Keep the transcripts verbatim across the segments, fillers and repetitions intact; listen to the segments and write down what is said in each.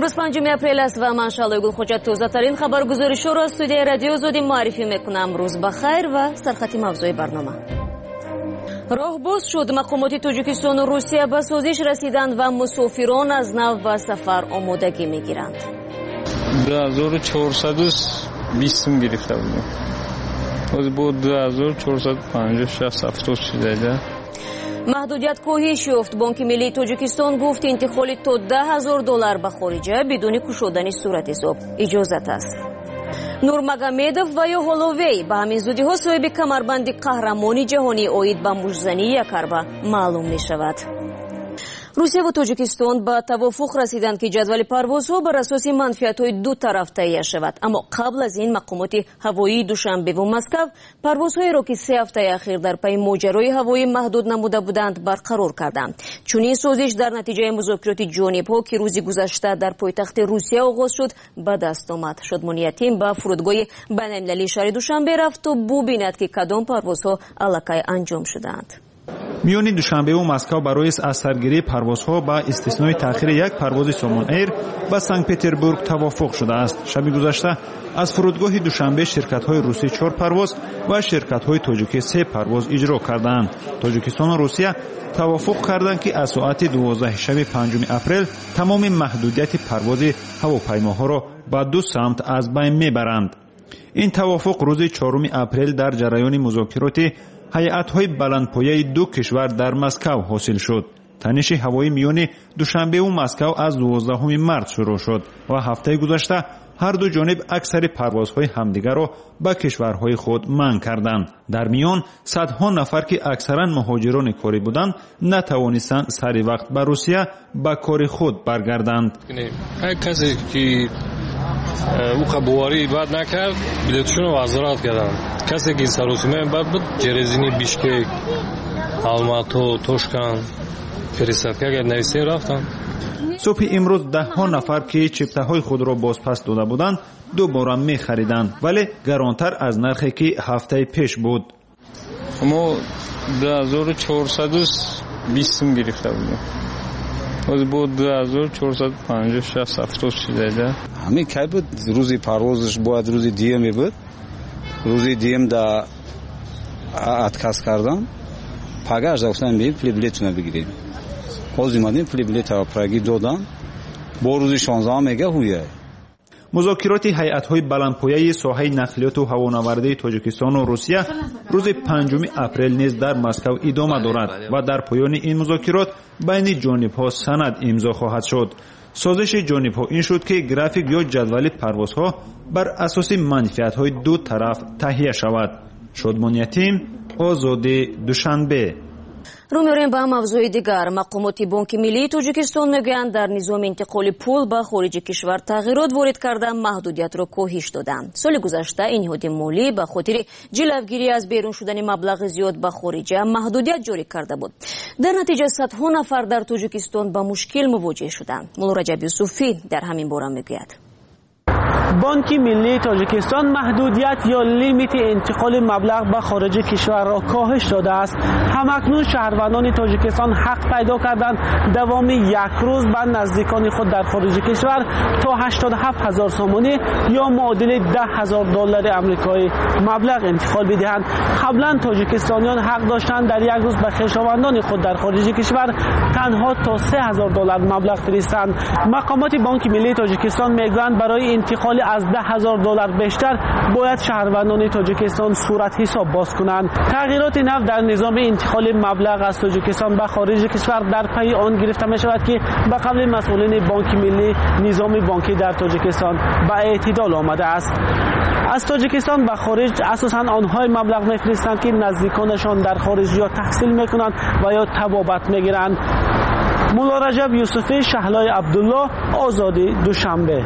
امروز پنجم اپریل است و من شالای گلخوجت تازه‌ترین خبرگزاری‌ها را از استودیوی رادیو آزادی معرفی میکنم. روز بخیر و سرخط موضوع برنامه. راه باز شد. مقامات تاجیکستان و روسیه به سازش رسیدند و مسافران از نو به سفر آمادگی میگیرند. دو هزار و چهارصد و بیست گرفته بودیم. از بود دو هزار و چهارصد و پنجاه و شش هفتاد شده. محدودیت کاهش یافت. بانک ملی تاجیکستان گفت انتقال تا ده هزار دلار به خارجه بدون کشودن صورت حساب اجازت است. نورمагомедов و یا هولووی به همین زودی ها صاحب کمربند قهرمانی جهانی اوید به مجزنی یک اربه معلوم می شود. روسیه و تاجیکستان به توافق رسیدند که جدول پروازها بر اساس منفعت‌های دو طرف تهیه شود، اما قبل از این مقامات هوایی دوشنبه و مسکو پروازهایی را که سه هفته اخیر در پی ماجرای هوایی محدود نموده بودند برقرار کردند. چنین سازش در نتیجه مذاکرات جانب‌ها که روز گذشته در پایتخت روسیه آغاز شد به دست آمد. شادمانی تیم به فرودگاه بین‌المللی شهر دوشنبه رفت تا ببیند که کدام پروازها الکی انجام شدند. میان دوشنبه و مسکو برای از سرگیری پروازها با استثنای تأخیر یک پرواز سامون ایر به سنت پترزبورگ توافق شده است. شب گذشته از فرودگاه دوشنبه شرکت‌های روسی چهار پرواز و شرکت‌های تاجیکی سه پرواز اجرا کردند. تاجیکستان و روسیه توافق کردند که از ساعت دوازده شب پنجم اپریل تمام محدودیت پرواز هواپیماها را به دو سمت از بین میبرند. این توافق روز چهارم اپریل در جریان مذاکرات هیئت‌های بلندپایه دو کشور در مسکو حاصل شد. تنش هوایی میان دوشنبه و مسکو از دوازدهم مارس شروع شد و هفته گذشته هر دو جانب اکثر پروازهای همدیگر را به کشورهای خود منع کردند. در میان صدها نفر که اکثرا مهاجران کاری بودند نتوانستند سری وقت به روسیه به کار خود برگردند. هر کسی که او قبواری بعد نکرد بلیتشون رو وزارت کردن. کسی که سروسمه بعد بود جرزینی بیشکک الماتو توشکان فرستاد که اگر نویسی رفتن. صبح امروز ده ها نفر که چپته های خود را بازپس داده بودند دوباره می خریدند، ولی گرانتر از نرخی که هفته پیش بود. ما دو هزار و چهارصد و بیست گرفته بودیم. از بود دو هزار و چهارصد و پنجاه و شش هفتاد شده. همین که بود روزی پروازش باید روزی دیمی بود. روزی دیم دا اتکاس کردن. پاگاش داشتن می پلی بلیتونه بگیریم. از اومدیم پلی بلیت را پراگی دادن. با روزی شانزده میگه هویه. مذاکرات هیئت‌های بلندپایه ساحه نقلیات و هوانوردی تاجیکستان و روسیه روز پنجم اپریل نیز در مسکو ادامه دارد و در پایان این مذاکرات بین جانب‌ها سند امضا خواهد شد. سازش جانب‌ها این شد که گرافیک یا جدول پروازها بر اساس منفعت‌های دو طرف تهیه شود. شادمانی تیم، آزادی دوشنبه. رو می‌ریم به موضوع دیگر. مقامات بانک ملی تاجیکستان میگویند در نظام انتقال پول به خارج کشور تغییرات وارد کرده محدودیت را کاهش دادند. سال گذشته این نهاد مالی به خاطر جلوگیری از بیرون شدن مبلغ زیاد به خارجه محدودیت جاری کرده بود. در نتیجه صدها نفر در تاجیکستان با مشکل مواجه شدند. مولا رجب یوسفی در همین باره میگوید. بانک ملی تاجیکستان محدودیت یا لیمیت انتقال مبلغ به خارج کشور را کاهش داده است. همکنون شهروندان تاجیکستان حق پیدا کردند دوام یک روز به نزدیکان خود در خارج کشور تا هشتاد و هفت هزار سومانی یا معادل ده هزار دلار آمریکایی مبلغ انتقال بدهند. قبلا تاجیکستانیان حق داشتند در یک روز به خویشاوندان خود در خارج کشور تنها تا سه هزار دلار مبلغ فرستند. مقامات بانک ملی تاجیکستان میگویند برای انتقال از ده هزار دلار بیشتر باید شهروندان تاجیکستان صورت حساب باز کنند. تغییرات نو در نظام انتقال مبلغ از تاجیکستان به خارج کشور در پی آن گرفته می شود که به قول مسئولین بانک ملی نظام بانکی در تاجیکستان به اعتدال آمده است. از تاجیکستان به خارج اساساً آنهای مبلغ میفرستند که نزدیکانشان در خارج یا تحصیل میکنند و یا تبابت میگیرند. مولا رجب یوسفی، شهلای عبدالله، آزادی دوشنبه.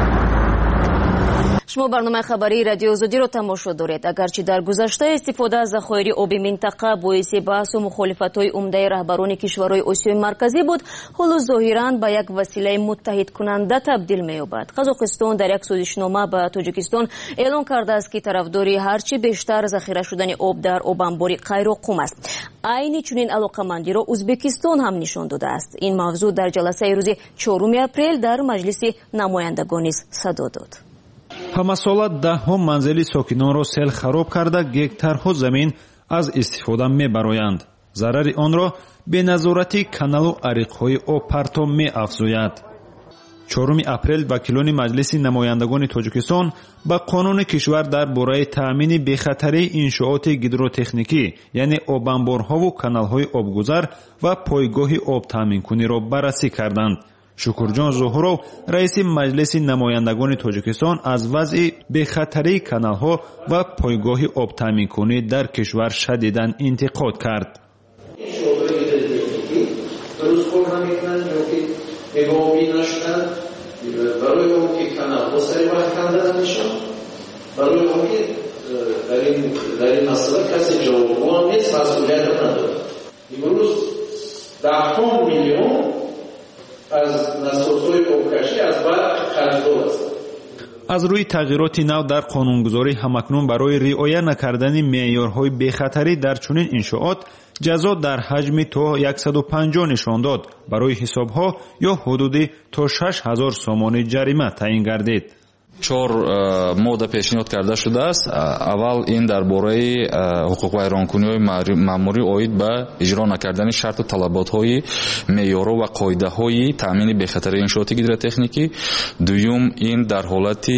شما برنامه خبری رادیو آزادی رو تماشا دارید. اگرچه در گذشته استفاده از ذخایر آب منطقه باعث بحث و مخالفت‌های عمده رهبران کشورهای آسیای مرکزی بود، حالا ظاهراً به یک وسیله متحد کننده تبدیل می‌یابد. قزاقستان در یک سازشنامه به تاجیکستان اعلام کرده است که طرفداری هرچی بیشتر ذخیره شدن آب در آب انبار قیروقوم است. عین چنین علاقمندی را ازبکستان هم نشان داده است. این موضوع در جلسه روز چهارم اپریل در مجلس نمایندگان نیز صدا داد. ҳамасола даҳҳо манзили сокинонро сел хароб карда гектарҳо замин аз истифода мебароянд. зарари онро беназорати каналу ариқҳои обпартов меафзояд. чорум апрел вакилони маҷлиси намояндагони тоҷикистон ба қонуни кишвар дар бораи таъмини бехатарии иншооти гидротехникӣ яъне обанборҳову каналҳои обгузар ва пойгоҳи обтаъминкуниро баррасӣ карданд. шукурҷон зуҳуров раиси маҷлиси намояндагони тоҷикистон аз вазъи бехатарии каналҳо ва пойгоҳи обтаъминкунӣ дар кишвар шадидан интиқод кард. аз рӯи тағйироти нав дар қонунгузорӣ ҳамакнун барои риоя накардани меъёрҳои бехатарӣ дар чунин иншоот ҷазо дар ҳаҷми то яксаду панҷоҳ нишон дод, барои ҳисобҳо ё ҳудуди то шаш ҳазор сомони ҷарима таъин гардид. чор модда пешниҳод карда шудааст. аввал ин дар бораи ҳуқуқвайронкуниҳои маъмурӣ оид ба иҷро накардани шарту талаботҳои меъёрҳо ва қоидаҳои таъмини бехатарии иншооти гидротехникӣ. дуюм ин дар ҳолати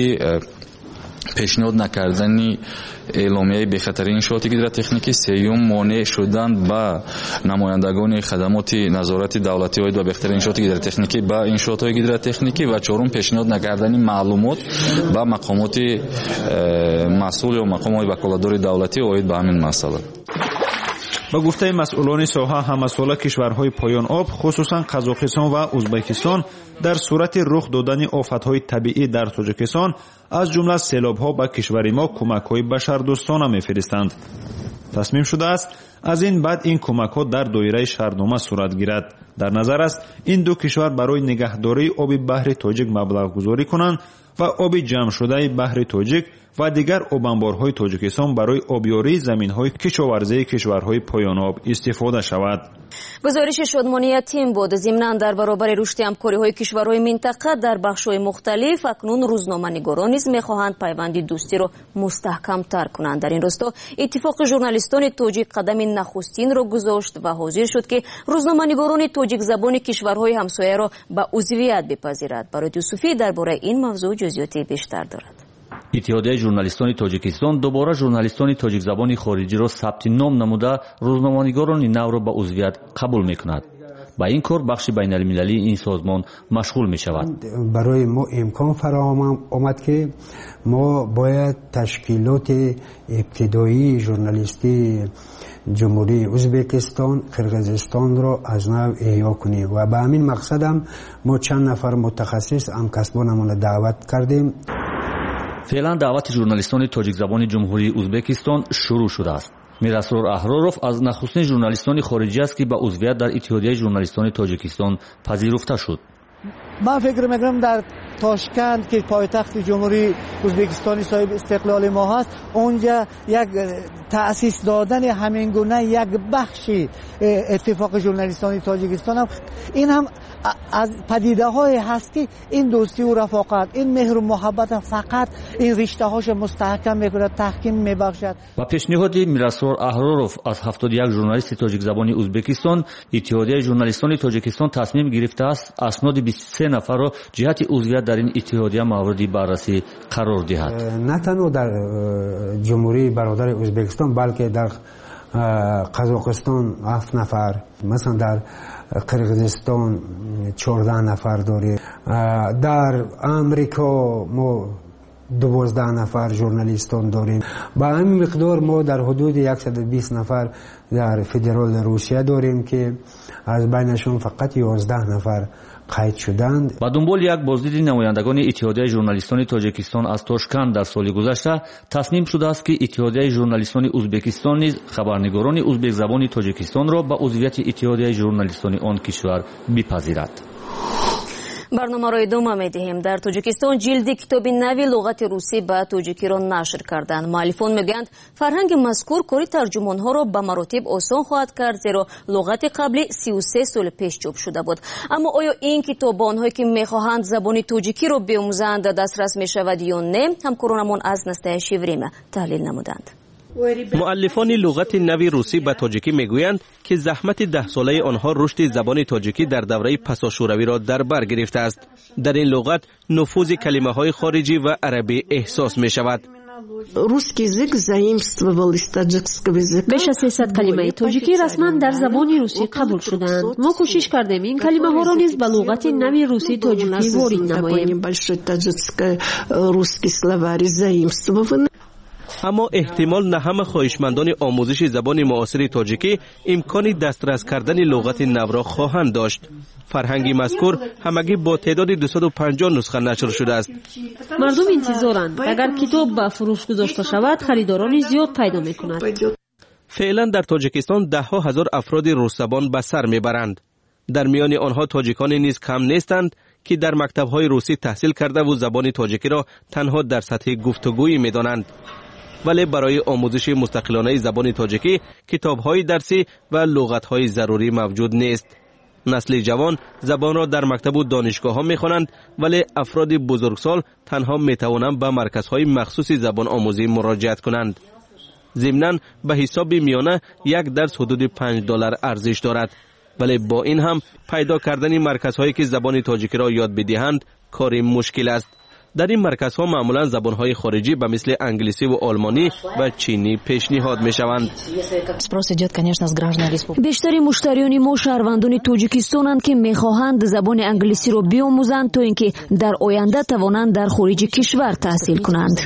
пешниҳод накардани эъломияи бехатарии иншооти гидротехникӣ. сеюм монеъ шудан ба намояндагони хадамоти назорати давлатӣ оид ба бехатарии иншооти гидротехникӣ ба иншоотҳои гидротехникӣ ва чорум пешниҳод накардани маълумот ба мақомоти масъул ё мақомҳои ваколатдори давлатӣ оид ба ҳамин масъала. ба гуфтаи масъулони соҳа ҳамасола кишварҳои поёноб хусусан қазоқистон ва узбекистон дар сурати рух додани офатҳои табиӣ дар тоҷикистон аз ҷумла селобҳо ба кишвари мо кӯмакҳои башардӯстона мефиристанд. тасмим шудааст аз ин баъд ин кӯмакҳо дар доираи шаҳрнома сурат гирад. дар назар аст ин ду кишвар барои нигаҳдории оби баҳри тоҷик маблағгузорӣ кунанд ва оби ҷамъшудаи баҳри тоҷик ва дигар обанборҳои тоҷикистон барои обёрии заминҳои кишоварзии кишварҳои поёноб истифода шавад. гузориши шодмониятин буд. зимнан дар баробари рушди ҳамкориҳои кишварҳои минтақа дар бахшҳои мухталиф акнун рӯзноманигорон низ мехоҳанд пайванди дӯстиро мустаҳкамтар кунанд. дар ин росто иттифоқи журналистони тоҷик қадами нахустинро гузошт ва ҳозир шуд ки рӯзноманигорони тоҷикзабони кишварҳои ҳамсояро ба узвият бипазирад. барои юсуфӣ дар бораи ин мавзӯъ ҷузъиёти бештар дорад. иттиҳодияи журналистони тоҷикистон дубора журналистони тоҷикзабони хориҷиро сабти ном намуда рӯзноманигорони навро ба узвият қабул мекунад. ба ин кор бахши байналмилалии ин созмон машғул мешавад. барои мо имкон фароҳам омад ки мо бояд ташкилоти ибтидоии журналистии ҷумҳурии узбекистон қирғизистонро аз нав эҳё кунем ва ба ҳамин мақсадам мо чанд нафар мутахассис ҳамкасбонамонро даъват кардем. феълан даъвати журналистони тоҷикзабони ҷумҳурии узбекистон шурӯъ шудааст. мирасрор аҳроров аз нахустин журналистони хориҷӣ аст ки ба узвият дар иттиҳодияи журналистони тоҷикистон пазируфта шуд. ман фикр мекунам дар тошкент ки пойтахти ҷумҳурии узбекистони соҳиби истиқлоли мо ҳаст, онҷа як таъсис додани ҳамин гуна як бахши иттифоқи журналистони тоҷикистон ҳам ин ҳам аз падидаҳое ҳаст ки ин дӯстиву рафоқат, ин меҳру муҳаббата фақат ин риштаҳоша мустаҳкам мекунад, таҳким мебахшад. ба пешниҳоди мирасрор аҳроров аз ҳафтоду як журналисти тоҷикзабони ӯзбекистон иттиҳодияи журналистони тоҷикистон тасмим гирифтааст асноди бисту се нафарро ҷиҳати узвият дар ин иттиҳодия мавриди баррасӣ қарор диҳад. на танҳо дар ҷумҳурии бародари ӯзбекистон балки дар қазоқистон ҳафт нафар, масалан дар қирғизистон чордаҳ нафар дорем, дар амрико мо дувоздаҳ нафар журналистон дорем. ба ҳамин миқдор мо дар ҳудуди яксаду бист нафар дар федероли русия дорем ки аз байнашон фақат ёздаҳ нафар қайд шуданд. ба дунболи як боздиди намояндагони иттиҳодияи журналистони тоҷикистон аз тошканд дар соли гузашта тасмим шудааст ки иттиҳодияи журналистони ӯзбекистон низ хабарнигорони ӯзбекзабони тоҷикистонро ба узвияти иттиҳодияи журналистони он кишвар бипазирад. برنامه را ادامه می‌دهیم. در تاجیکستان جلد کتاب نوی لغت روسی به تاجیکی را نشر کردند. مؤلفان میگویند فرهنگ مذکور کاری ترجمان‌ها را به مراتب آسان خواهد کرد، زیرا لغت قبلی سی و سه سال پیش چاپ شده بود. اما آیا این کتاب به آنهایی که می‌خواهند زبان تاجیکی را بیاموزند دسترس می‌شود یا نه؟ همکارانمان از نسته شیوریم تحلیل نمودند. مؤلفان لغت نوی روسی به تاجیکی میگویند که زحمت ده ساله آنها رشد زبان تاجیکی در دوره پساشوروی را در بر گرفته است. در این لغت نفوذ کلمه های خارجی و عربی احساس می شود. بیش از سیصد کلمه تاجیکی رسما در زبان روسی قبول شدند. ما کوشش کردیم این کلمه ها را نیز به لغت نوی روسی تاجیکی وارد نماییم. اما احتمال نه همه خواهشمندان آموزش زبان معاصر تاجیکی امکان دسترس کردن لغت نو را خواهند داشت. فرهنگی مذکور همگی با تعداد دویست و پنجاه نسخه نشر شده است. مردم انتظارند اگر کتاب به فروش گذاشته شود خریداران زیاد پیدا می‌کند. فعلا در تاجیکستان ده ها هزار افراد روس زبان به سر میبرند. در میان آنها تاجیکان نیز کم نیستند که در مکتب‌های روسی تحصیل کرده و زبان تاجیکی را تنها در سطح گفتگویی می‌دانند. ولی برای آموزش مستقلانه زبان تاجیکی کتاب‌های درسی و لغت‌های ضروری موجود نیست. نسل جوان زبان را در مکتب و دانشگاه‌ها می‌خوانند، ولی افراد بزرگسال تنها می‌توانند به مرکزهای مخصوص زبان آموزی مراجعت کنند. ضمناً به حساب میانه یک درس حدود پنج دلار ارزش دارد، ولی با این هم پیدا کردن مرکزهایی که زبان تاجیکی را یاد بدهند کاری مشکل است. در این مرکزها معمولا زبانهای خارجی به مثل انگلیسی و آلمانی و چینی پیشنهاد می شوند. بیشتر مشتریان ما شهروندان تاجیکستانند که می خواهند زبان انگلیسی را بیاموزند تا اینکه در آینده توانند در خارج کشور تحصیل کنند.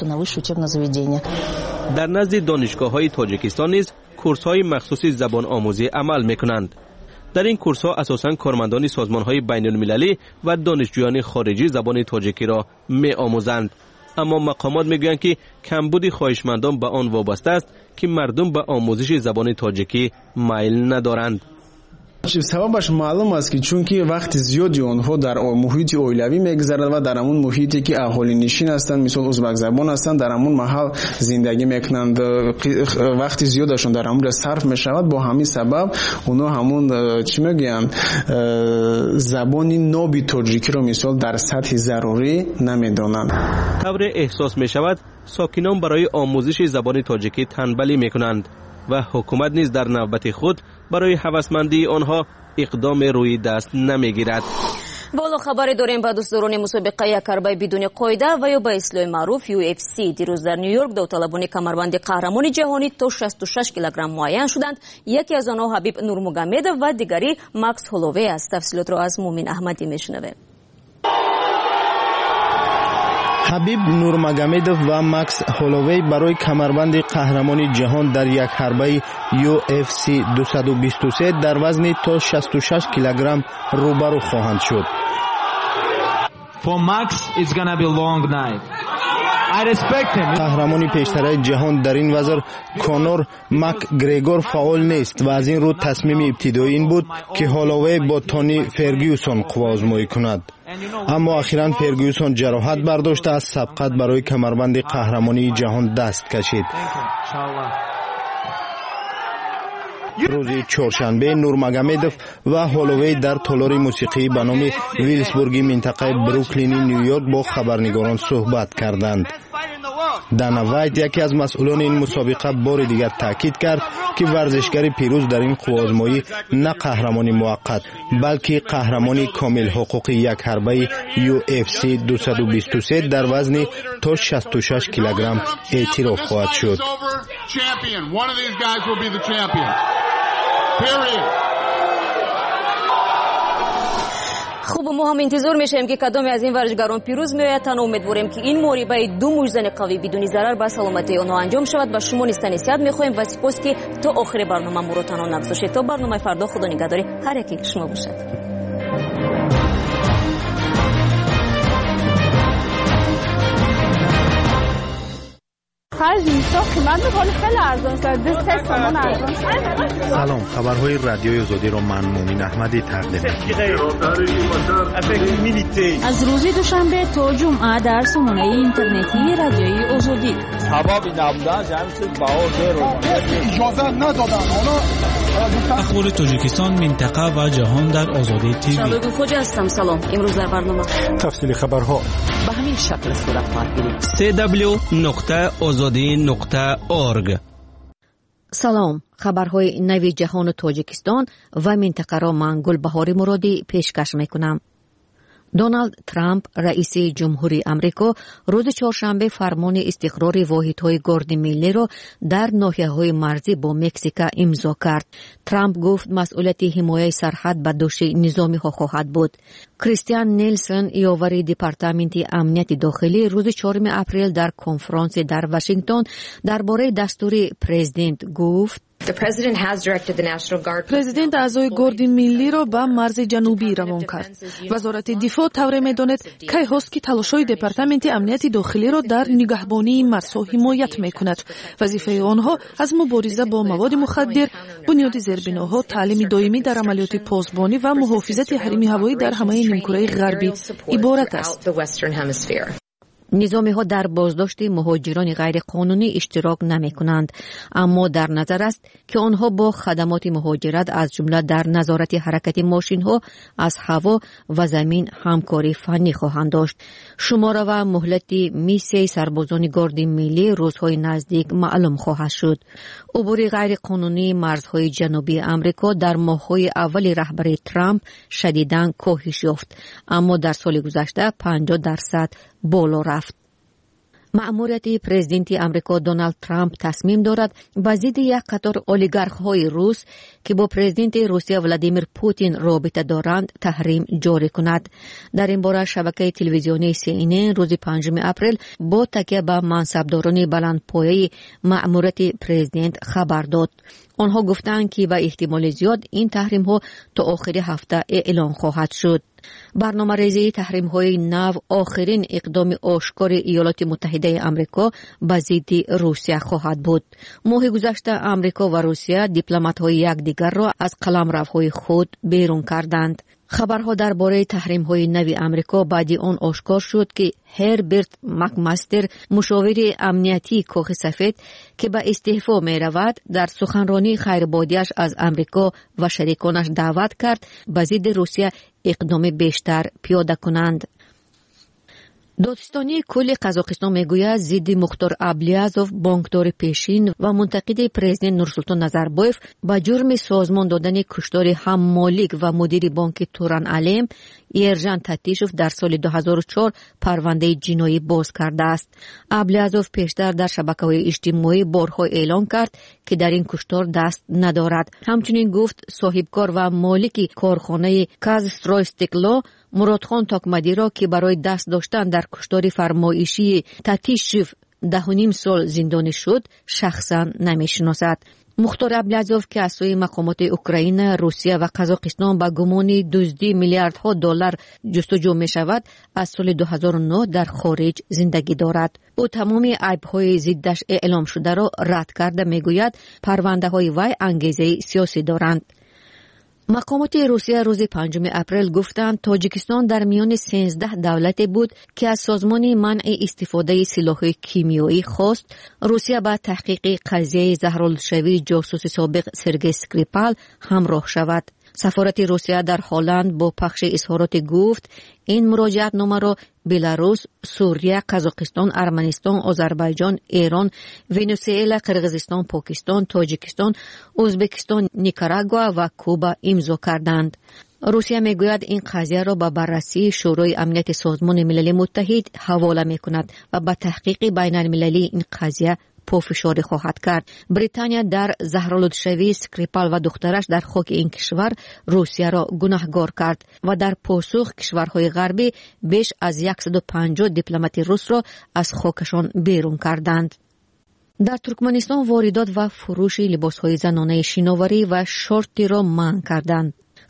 در نزد دانشگاه‌های تاجیکستان نیز کورس‌های مخصوص زبان آموزی عمل می کنند. در این کورس ها اساساً کارمندان سازمان‌های بین المللی و دانشجویان خارجی زبان تاجیکی را می آموزند. اما مقامات میگویند که کمبود خواهشمندان به آن وابسته است که مردم به آموزش زبان تاجیکی میل ندارند. سببش معلوم است که چون که وقت زیادی آنها در محیط اولیوی میگذرند و در همون محیطی که اهالی نشین هستند، مثل ازبک زبان هستند، در همون محل زندگی میکنند، وقت زیادشون در همون صرف میشود. با همین سبب اونها همون چی میگن زبان نوبی تاجیکی رو مثال در سطح ضروری نمیدانند. طور احساس میشود ساکنان برای آموزش زبان تاجیکی تنبلی میکنند و حکومت نیز در نوبت خود برای هوسمندی آنها اقدام روی دست نمیگیرد. والا خبری داریم به دوستداران مسابقه یک حربه بدون قاعده و یا به اصطلاح معروف یو اف سی. دیروز در نیویورک داوطلبان کمربند قهرمان جهانی تا شصت و شش کیلوگرم معین شدند. یکی از آنها حبیب نورمگامدوف و دیگری ماکس هولووی است. تفصیلات را از مومن احمدی میشنویم. حبیب نورمگامدوف و ماکس هولووی برای کمربند قهرمانی جهان در یک حربه یو اف سی دویست و بیست و سه در وزن تا شصت و شش کیلوگرم روبرو خواهند شد. For Max it's gonna be a long night. I respect him. قهرمانی پیشتر جهان در این وزن کانور مکگریگور فعال نیست و از این رو تصمیم ابتدایی این بود که هولووی با تونی فرگیوسون قوازمایی کند. اما اخیراً فرگیوسون جراحت برداشته از سبقت برای کمربند قهرمانی جهان دست کشید. روز چهارشنبه نورمگامدوف و هولووی در تالار موسیقی به نام ویلسبورگی منطقه بروکلین نیویورک با خبرنگاران صحبت کردند. دانا وایت یکی از مسئولان این مسابقه بار دیگر تاکید کرد که ورزشگر پیروز در این قوازمایی نه قهرمانی موقت بلکه قهرمانی کامل حقوقی یک حربه یو اف سی دویست و بیست و سه در وزن تا شصت و شش کیلوگرم اعتراف خواهد شد. خوب ما هم انتظار میشیم که کدام از این ورزشکاران پیروز میآید. تنها امیدواریم که این مبارزه دو موجزن قوی بدون ضرر به سلامتی آنها انجام شود. و شما نیستن صحت میخوایم و سپاس که تا آخر برنامه ما رو تنها نگذاشتید. تا برنامه فردا خدا نگهداری هر یکی شما باشد. هر سلام، خبرهای رادیوی آزادی را من مومن احمدی تقدیم می‌کنم. از روز دوشنبه تا جمعه در سامانه اینترنتی رادیوی آزادی. اخبار تاجیکستان، منطقه و جهان در آزادی تیوی. شباب خوش هستم. سلام. امروز در برنامه تفصیل خبرها به همین شکل صورت خواهد گرفت. سی دبلیو نقطه آزادی نقطه اورگ. سلام. خبرهای نوی جهان و تاجیکستان و منطقه را من گلبهار مرادی پیشکش میکنم. دونالد ترامپ رئیس جمهوری آمریکا روز چهارشنبه فرمان استقرار واحدهای گارد ملی را در ناحیه‌های مرزی با مکزیک امضا کرد. ترامپ گفت مسئولیت حمایت سرحد به دوش نظامی ها خواهد بود. کریستیان نیلسن یاور دپارتمنت امنیت داخلی روز چهارم اپریل در کنفرانس در واشنگتن درباره دستور پرزیدنت گفت پرزیدنت اعضای گارد ملی را به مرز جنوبی روان کرد. وزارت دفاع توره می‌داند کی هست که تلاش‌های دپارتمنت امنیت داخلی را در نگهبانی مرزها حمایت می‌کند. وظیفه آنها از مبارزه با مواد مخدر، بنیاد زیربناها، تعلیم دائمی در عملیات پاسبانی و محافظت حریم هوایی در همه نیمکره غربی عبارت است. نظامی ها در بازداشت مهاجران غیر قانونی اشتراک نمی کنند، اما در نظر است که آنها با خدمات مهاجرت از جمله در نظارت حرکت ماشین ها از هوا و زمین همکاری فنی خواهند داشت. شماره و مهلت میسیه سربازان گارد ملی روزهای نزدیک معلوم خواهد شد. عبور غیر قانونی مرزهای جنوبی امریکا در ماه‌های اول رهبری ترامپ شدیداً کاهش یافت، اما در سال گذشته پنجاه درصد بالا رفت. مأموریت پرزیدنت آمریکا دونالد ترامپ تصمیم دارد با ضد یک قطار اولیگارخ‌های روس که با پرزیدنت روسیه ولادیمیر پوتین رابطه دارند تحریم جاری کند. در این باره شبکه تلویزیونی سی ان ان روز پنجم اپریل با تکیه به منصبداران بلندپایه مأموریت پرزیدنت خبر داد. آنها گفتند که به احتمال زیاد این تحریم ها تا آخر هفته اعلان خواهد شد. برنامه ریزی تحریم های نو آخرین اقدام آشکار ایالات متحده آمریکا به ضد روسیه خواهد بود. ماه گذشته آمریکا و روسیه دیپلمات های یکدیگر را از قلمروهای خود بیرون کردند. خبرها درباره تحریم های نو آمریکا بعد آن آشکار شد که هربرت مکماستر مشاور امنیتی کاخ سفید که به استعفا می رود در سخنرانی خیربادیش از آمریکا و شریکانش دعوت کرد به ضد روسیه اقدام بیشتر پیاده کنند. دادستانی کل قزاقستان میگوید ضد مختار ابلیازوف بانکدار پیشین و منتقد پرزیدنت نورسولطان نظربایف با جرم سازمان دادن کشتار هم مالک و مدیر بانک توران علیم ایرجان تاتیشوف در سال دو هزار و چهار پرونده جنایی باز کرده است. ابلیازوف پیشتر در شبکه‌های اجتماعی بارها اعلان کرد که در این کشتار دست ندارد. همچنین گفت صاحبکار و مالک کارخانه کازسترویستکلو مرادخان تاکمدی را که برای دست داشتن در کشتار فرمایشی تاتیشوف ده و نیم سال زندانی شد شخصا نمیشناسد. مختار ابلیازوف که از سوی مقامات اوکراین، روسیه و قزاقستان با گمان دزدی میلیاردها دلار جستجو می شود از سال دو هزار و نه در خارج زندگی دارد. او تمام عیب‌های ضدش اعلام شده را رد کرده میگوید پرونده‌های وی انگیزه سیاسی دارند. مقامات روسیه روز پنجم اپریل گفتند تاجیکستان در میان سیزده دولت بود که از سازمان منع استفاده سلاح کیمیایی خواست روسیه با تحقیق قضیه زهرالودشوی جاسوس سابق سرگئی اسکریپال همراه شود. سفارت روسیه در هلند با پخش اظهارات گفت این مراجعت نامه را بلاروس، سوریه، قزاقستان، ارمنستان، آذربایجان، ایران، ونزوئلا، قرقیزستان، پاکستان، تاجیکستان، ازبکستان، نیکاراگوا و کوبا امضا کردند. روسیه میگوید این قضیه را به بررسی شورای امنیت سازمان ملل متحد حواله میکند و به تحقیق بین المللی این قضیه پافشاری خواهد کرد. بریتانیا در زهرالودشوی اسکریپال و دخترش در خاک این کشور روسیه را گناهکار کرد و در پاسخ کشورهای غربی بیش از صد و پنجاه دیپلمات روس را از خاکشان بیرون کردند. در ترکمنستان واردات و فروش لباسهای زنانه شیناوری و شورتی را منع کردند.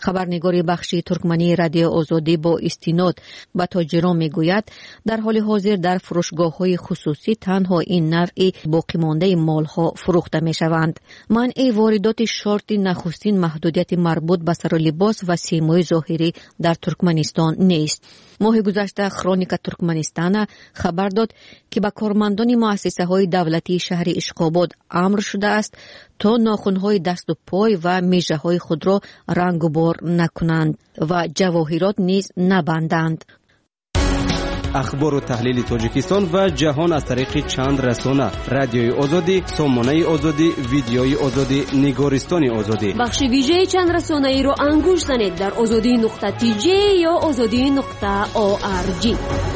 خبرنگار بخش ترکمنی رادیو آزادی با استناد به تاجران میگوید در حال حاضر در فروشگاه‌های خصوصی تنها این نوع باقی مانده مال‌ها فروخته می‌شوند. منع واردات شرط نخستین محدودیت مربوط به سر لباس و سیمای ظاهری در ترکمنستان نیست. ماه گذشته کرونیکا ترکمنستان خبر داد که به کارمندان مؤسسه‌های دولتی شهر اشقاباد امر شده است تا ناخن‌های دست و پای و میژه‌های خود را رنگ و بار نکنند و جواهرات نیز نبندند. اخبار و تحلیل تاجیکستان و جهان از طریق چند رسانه: رادیوی آزادی، سامانه آزادی، ویدیوی آزادی، نگارستان آزادی. بخش ویژه چند رسانه ای رو انگوش زنید در آزادی نقطه تی جی یا آزادی نقطه او آر جی.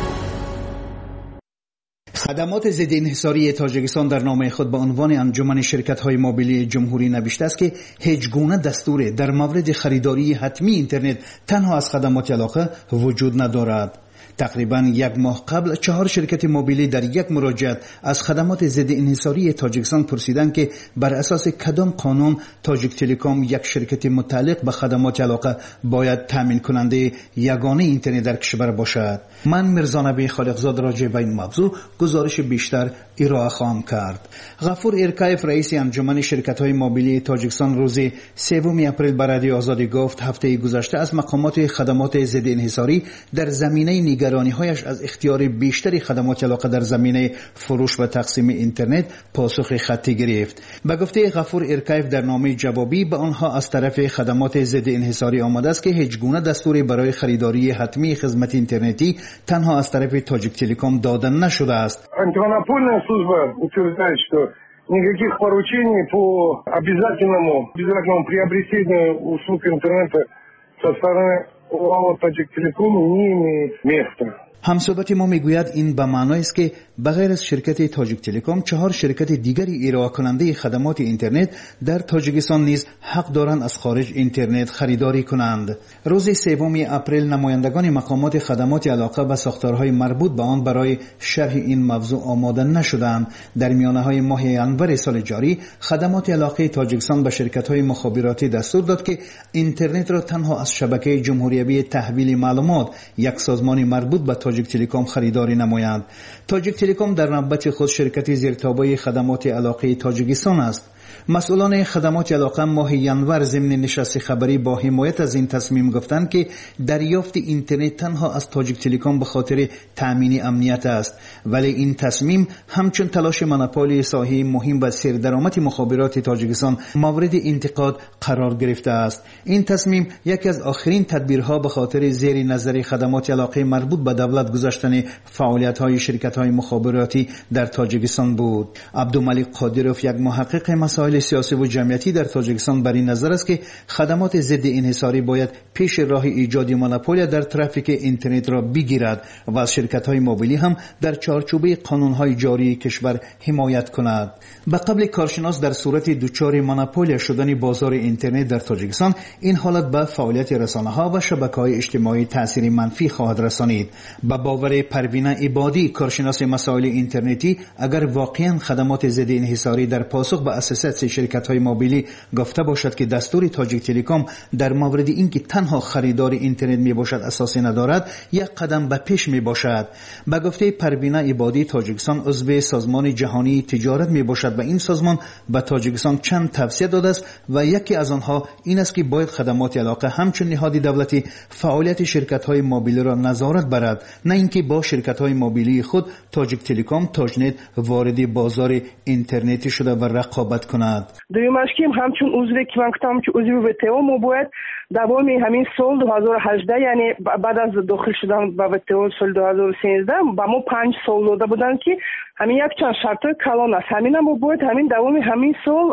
خدمات ضد انحصاری تاجیکستان در نامه خود به عنوان انجمن شرکت‌های موبیلی جمهوری نوشته است که هیچ گونه دستور در مورد خریداری حتمی اینترنت تنها از خدمات علاقه وجود ندارد. تقریبا یک ماه قبل چهار شرکت موبیلی در یک مراجعت از خدمات ضد انحصاری تاجیکستان پرسیدند که بر اساس کدام قانون تاجیک تلکام یک شرکت متعلق به خدمات علاقه باید تامین کننده یگانه اینترنت در کشور باشد. من مرزانبی خالقزاد راجع به این موضوع گزارش بیشتر ارائه خواهم کرد. غفور ارکایف رئیس انجمن شرکت‌های موبیلی تاجیکستان روز سوم اپریل به رادیو آزادی گفت هفته گذشته از مقامات خدمات ضد انحصاری در زمینه نگرانی‌هایش از اختیار بیشتری خدمات علاقه در زمینه فروش و تقسیم اینترنت پاسخ خطی گرفت. به گفته غفور ارکایف در نامه جوابی به آنها از طرف خدمات ضد انحصاری آمده است که هیچ گونه дастуре барои خریداری حتمی خدمت اینترنتی تنها از طرف تاجیک تلکام داده نشده است. Антимонопольная служба утверждает, что никаких поручений по обязательному обязательному приобретению услуг интернета со стороны ОАО «Таджиктелеком» не имеет места. همصحبت ما میگوید این به معنای است که بغیر از شرکت تاجیک تلکام چهار شرکت دیگری ارائه کننده خدمات اینترنت در تاجیکستان نیز حق دارند از خارج اینترنت خریداری کنند. روز سوم اپریل نمایندگان مقامات خدمات علاقه به ساختارهای مربوط به آن برای شرح این موضوع آماده نشدند. در میانه‌های ماه ینور سال جاری خدمات علاقه تاجیکستان به شرکت‌های مخابراتی دستور داد که اینترنت را تنها از شبکه جمهوری تحویل معلومات یک سازمان مربوط به تاجیک تلکام خریداری نمایند. تاجیک تلکام در نوبت خود شرکت زیرتابع خدمات علاقه تاجیکستان است. مسئولان خدمات علاقه ماه ینور ضمن نشست خبری با حمایت از این تصمیم گفتند که دریافت اینترنت تنها از تاجیک تلکام به خاطر تامین امنیت است، ولی این تصمیم همچون تلاش مونوپولی ساحه مهم و سردرآمد مخابرات تاجیکستان مورد انتقاد قرار گرفته است. این تصمیم یکی از آخرین تدبیرها به خاطر زیر نظر خدمات علاقه مربوط به دولت گذاشتن فعالیت‌های شرکت‌های مخابراتی در تاجیکستان بود. عبدالملک قادروف یک محقق مسائل سیاسی و جمعیتی در تاجیکستان بر این نظر است که خدمات ضد انحصاری باید پیش راه ایجاد مونوپول در ترافیک اینترنت را بگیرد و از شرکت‌های موبیلی هم در چارچوب قانون‌های جاری کشور حمایت کند. به قبل کارشناس در صورت دچار مونوپول شدن بازار اینترنت در تاجیکستان این حالت به فعالیت رسانه‌ها و شبکه‌های اجتماعی تأثیر منفی خواهد رسانید. با باور پروینه عبادی کارشناس مسائل اینترنتی، اگر واقعاً خدمات ضد انحصاری در پاسخ به اساسات شرکت‌های موبیلی گفته باشد که دستور تاجیک تلکام در مورد اینکه تنها خریدار اینترنت میباشد اساسی ندارد، یک قدم به پیش میباشد. به گفته پروینه عبادی تاجیکستان عضو سازمان جهانی تجارت میباشد و این سازمان به تاجیکستان چند توصیه داده است و یکی از آنها این است که باید خدمات علاقه همچون نهاد دولتی فعالیت شرکت‌های موبیلی را نظارت برد، نه اینکه با شرکت‌های موبیلی خود تاجیک تلکام تاجنت وارد بازار اینترنتی شده و رقابت کند. دویمش که همچون عضوی که من گفتم که عضو وتو ما باید دوام همین سال دو هزار و هجده، یعنی بعد از داخل شدن به وتو سال دو هزار و سیزده با ما پنج سال داده بودن که همین یک چند شرط کلان است. همین ما باید همین دوام همین سال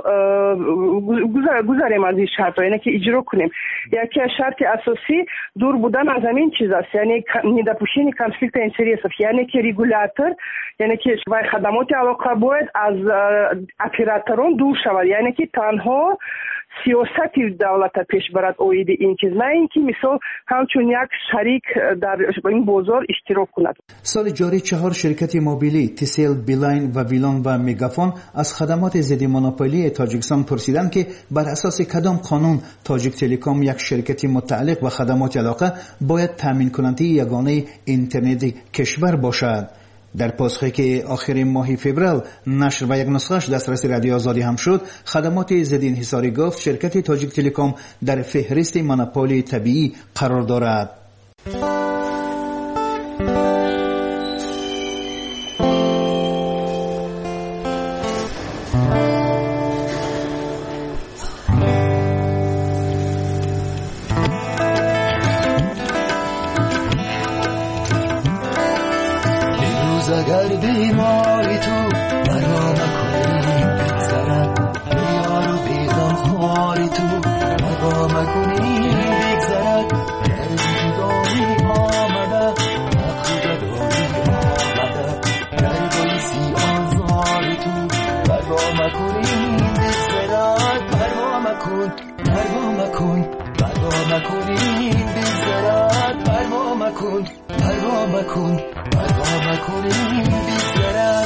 گذاریم از این شرط، یعنی که اجرا کنیم. یکی از شرط اساسی دور بودن از همین چیز است، یعنی ندپوشین کنفلیکت اینترس است، یعنی که ریگولاتور، یعنی که خدمات علاقه باید از اپراتوران دور شود، یعنی که تنها سیاستی دولت پیش برد اوید این چیز، نه اینکه مثال همچون یک شریک در این بازار اشتراک کند. سال جاری چهار شرکت موبیلی تیسل، بیلاین و ویلان و میگافون از خدمات ضد مونوپولی تاجیکستان پرسیدند که بر اساس کدام قانون تاجیک تلکام یک شرکت متعلق به خدمات علاقه باید تامین کننده یگانه اینترنت کشور باشد. در پاسخی که آخر ماه فوریه نشر و یک نسخه‌اش دسترس رادیو آزادی هم شد، خدمات ضد انحصاری گفت شرکت تاجیک تلکام در فهرست مونوپولی طبیعی قرار دارد. اگر بیماری تو مرا نکنی بگذرد، بیار و بیغم خواری تو مرا مکنی بگذرد، گر جدایی آمده حق جدایی آمده، گر بایسی آزاری تو مرا مکنی بگذرد، مرا مکن مرا مکن مرا مکنی بگذرد، مرا مکن مرا مکن مرا مکنی بگذرد.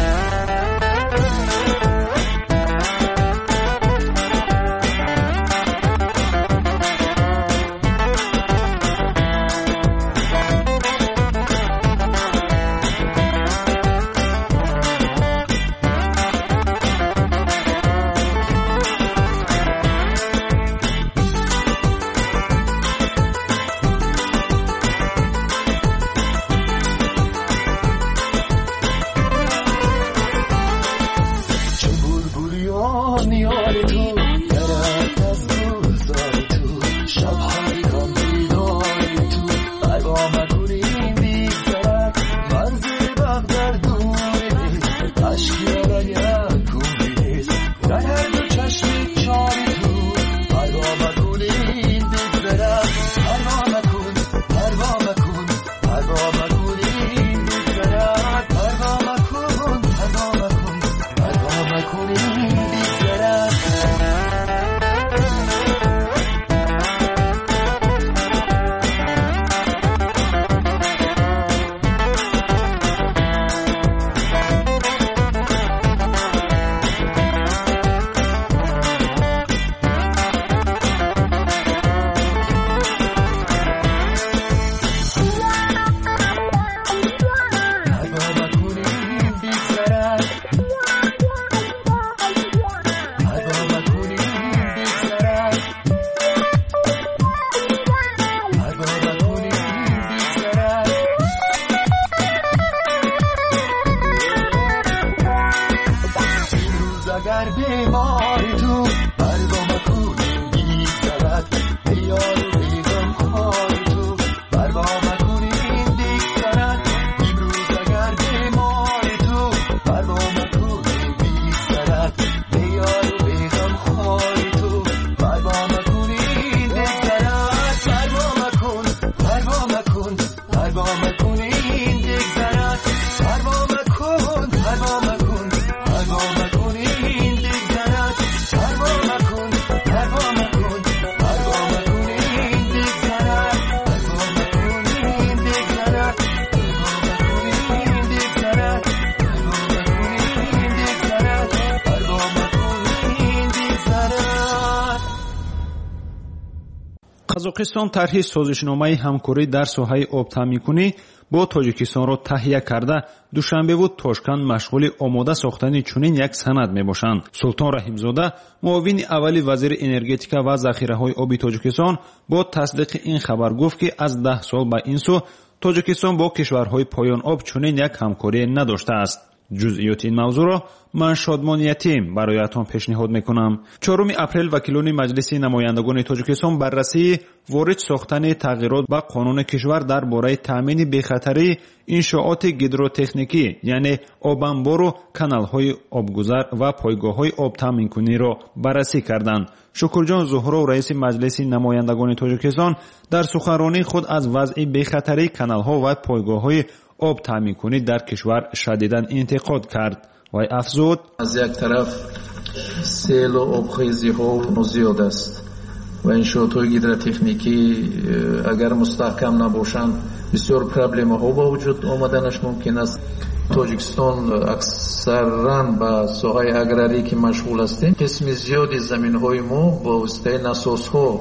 قزاقستان طرح سازشنامه همکاری در ساحه آب تامین‌کنی با تاجیکستان را تهیه کرده دوشنبه و تاشکند مشغول آماده ساختن چنین یک سند میباشند. سلطان رحیمزاده معاون اول وزیر انرژتیکا و ذخیره‌های آبی تاجیکستان با تصدیق این خبر گفت که از ده سال به این سو تاجیکستان با کشورهای پایان آب چنین یک همکاری نداشته است. جزئیات این موضوع را من شادمان یتیم برایتان پیشنهاد میکنم. چهارم اپریل وکیلان مجلس نمایندگان تاجیکستان بررسی وارد ساختن تغییرات به قانون کشور درباره تامین بی‌خطری انشاءات گیدروتکنیکی یعنی آبانبار و کانال‌های آبگذر و پایگاه‌های آب تامین کنی را بررسی کردند. شکرجان زهرا رئیس مجلس نمایندگان تاجیکستان در سخنرانی خود از وضع بی‌خطری کانال‌ها و پایگاه‌های آب تامین کنی در کشور شدیداً انتقاد کرد. وی افزود از یک طرف سیل و آبخیزی ها زیاد است و انشاءات های گیدراتکنیکی اگر مستحکم نباشند بسیار پرابلم ها با وجود آمدنش ممکن است. تاجیکستان اکثرا با ساحه اگراری که مشغول هستیم، قسم زیادی زمین های ما با واسطه نساس ها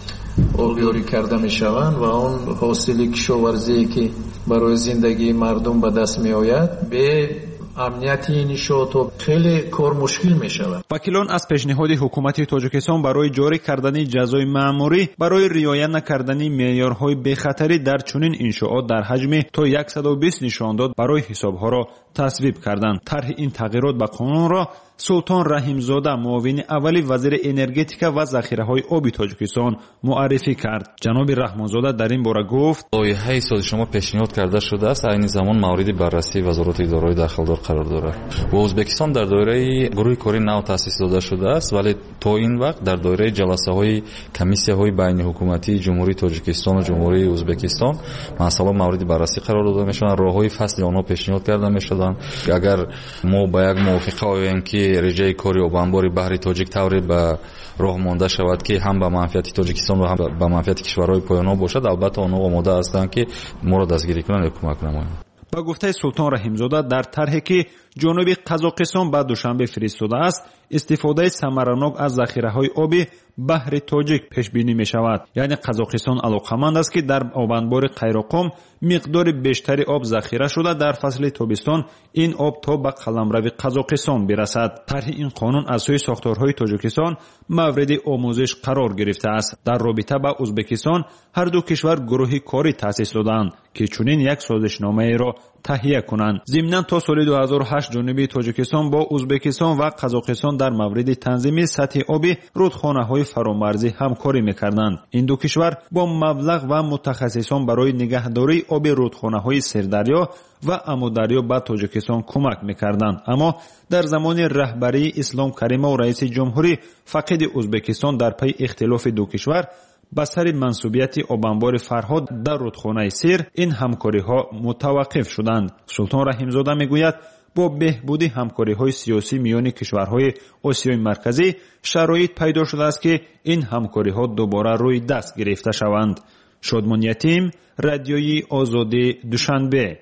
آبیاری کرده می شوند و آن حاصل کشاورزی که برای زندگی مردم به دست می آید به امنیتی نشاط خیلی کار مشکل می شود. وکیلان از پیشنهاد حکومت تاجیکستان برای جاری کردن جزای مأموری برای رعایت نکردن معیارهای بخطری در چنین انشاءات در حجم تا صد و بیست نشانداد برای حسابها را تصویب کردند. طرح این تغییرات به قانون را سلطان رحیمزاده معاون اولی وزیر انرژتیکا و ذخیره‌های آبی تاجیکستان معرفی کرد. جناب رحمانزاده در این باره گفت: لایحه سال شما پیشنهاد کرده شده است، عین زمان مورد بررسی وزارت اداره داخلدار قرار دارد. و ازبکستان در دایره گروه کاری نو تأسیس داده شده است، ولی تا این وقت در دایره جلسه‌های کمیسی‌های بین حکومتی جمهوری تاجیکستان و جمهوری ازبکستان مسائل مورد بررسی قرار داده می‌شوند. راه‌های فصل آنها پیشنهاد کرده می‌شوند. اگر ما با یک موافقه آییم که رجای کاری آبانباری بحری تاجیک طوری به راه مانده شود که هم به منفعت تاجیکستان و هم به منفعت کشورهای پایان‌ها باشد، البته آنها آماده هستند که ما را دستگیری کنند و کمک نمایند. با گفته سلطان رحیمزاده در طرحی که جنوب قزاقستان به دوشنبه فرستاده است، استفاده ثمرناک از ذخیره‌های آبی بحر تاجیک پیش بینی می شود. یعنی قزاقستان علاقمند است که در آبانبار قیراقم مقدار بیشتری آب ذخیره شده در فصل تابستان این آب تا به قلمرو قزاقستان برسد. طرح این قانون اساسی ساختارهای تاجیکستان مورد آموزش قرار گرفته است. در رابطه با ازبکستان هر دو کشور گروهی کاری تأسیس دادند که چنین یک سازشنامه را تهیه کنند. ضمناً تا سال دو هزار و هشت جنوب تاجیکستان با ازبکستان و قزاقستان در مورد تنظیم سطح آبی رودخانه‌های فرامرزی همکاری می‌کردند. این دو کشور با مبلغ و متخصصان برای نگهداری آب رودخانه‌های سردریا و امودریا به تاجیکستان کمک می‌کردند. اما در زمان رهبری اسلام کریمov رئیس جمهوری فقید ازبکستان در پی اختلاف دو کشور با سر منصوبیت آبانبار فرهاد در رودخانه سیر این همکاری ها متوقف شدند. سلطان رحیمزاده میگوید با بهبودی همکاری های سیاسی میان کشورهای آسیای مرکزی شرایط پیدا شده است که این همکاری ها دوباره روی دست گرفته شوند. شادمان یتیم، رادیوی آزادی، دوشنبه.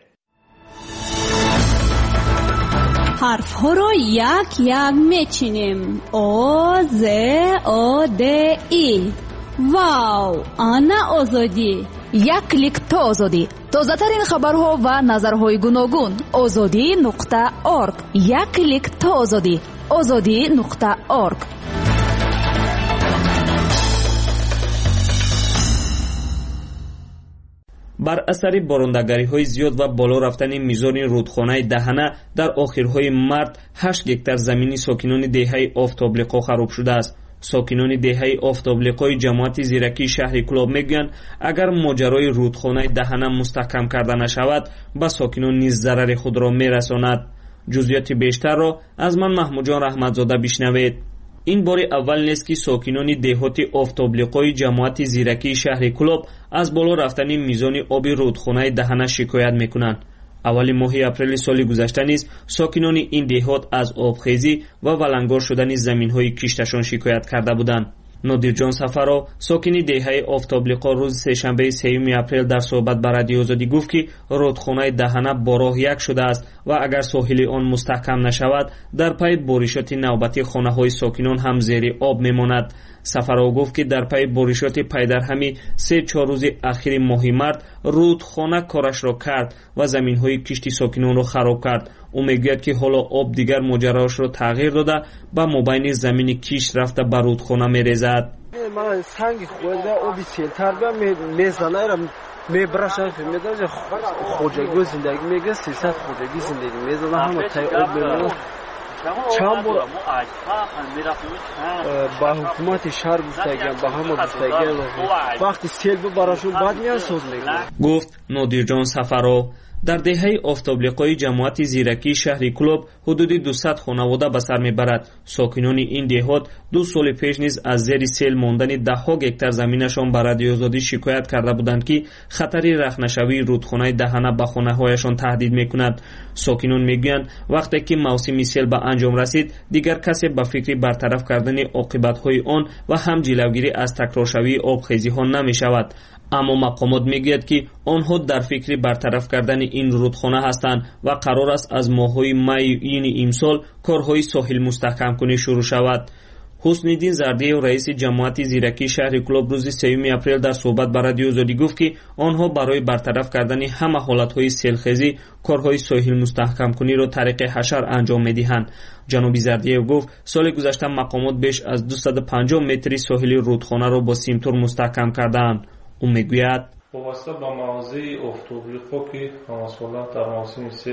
حرف ها را یک یک میچینیم. آ ز آ د ای. واو، آنا آزادی. یک کلیک تا آزادی. تازه ترین خبرها و نظرهای گوناگون. آزادی نقطه ارگ. یک کلیک تا آزادی. آزادی نقطه ارگ. بر اثر باروندگری‌های زیاد و بالا رفتن میزان رودخانه دهنه در آخرهای مارس هشت گکتار زمین ساکنان دهه آفتابلیقا خراب شده است. ساکنان دهه آفتابلیقای جماعت زیرکی شهر کلاب میگویند اگر ماجرای رودخانه دهنه مستحکم کرده نشود به ساکنان نیز ضرر خود را میرساند. جزئیات بیشتر را از من محمود جان رحمتزاده بشنوید. این بار اول نیست که ساکنان دهات آفتابلیقای جماعت زیرکی شهر کلاب از بالا رفتن میزان آب رودخانه دهنه شکایت میکنند. اولی ماه اپریل سال گذشته نیز ساکنان این دهات از آبخیزی و ولنگار شدن زمین‌های کشتشان شکایت کرده بودند. نادر جان سفرا ساکن دهه آفتابلیقا روز سه‌شنبه سوم اپریل در صحبت با رادیو آزادی گفت که رودخانه دهنه با راه یک شده است و اگر ساحل آن مستحکم نشود در پی بارشات نوبتی خانه‌های ساکنان هم زیر آب میماند. سفرا گفت که در پی بارشات پی در همی سه چهار روز اخیر ماه مارس رودخانه کارش را کرد و زمین‌های کشتی ساکنان را خراب کرد. او میگوید که حالا آب دیگر ماجراش را تغییر داده و مابین زمین کشت رفته به رودخانه میریزد. من سنگ خورده آبی سیلتر به میزنه را میبرشن میدازه خوجگی زندگی میگه سیصد خوجگی زندگی میزنه همه تای آب میمونه. چند بار با حکومت شهر گفتگیم با همه گفتگیم وقتی سیل براشون بعد میان سوز میگن. گفت نادر جان سفرا. در دهه آفتابلیقای جماعت زیرکی شهر کلوب حدود دویست خانواده به سر میبرد. ساکنان این دهات دو سال پیش نیز از زیر سیل ماندن ده ها گکتر زمینشان به رادیو آزادی شکایت کرده بودند که خطری رخنه‌شوی رودخانه دهنه به خانه‌هایشان تهدید میکند. ساکنان میگویند وقتی که موسم سیل به انجام رسید دیگر کسی به فکر برطرف کردن عاقبت‌های آن و هم جلوگیری از تکرارشوی آبخیزی‌ها نمی‌شود. اما مقامات میگوید که آنها در فکر برطرف کردن این رودخانه هستند و قرار است از ماه‌های می این امسال کارهای ساحل مستحکم کنی شروع شود. حسن‌الدین زردی رئیس جماعت زیرکی شهر کلوب روز سوم اپریل در صحبت با رادیو آزادی گفت که آنها برای برطرف کردن همه حالت‌های سیلخیزی کارهای ساحل مستحکم کنی را طریق حشر انجام می‌دهند. جناب زردی گفت سال گذشته مقامات بیش از دویست و پنجاه متری ساحلی رودخانه را با سیمتور مستحکم کردند. او میگوید وابسته به موضوع آفتابلیقا که همساله در موسم سیل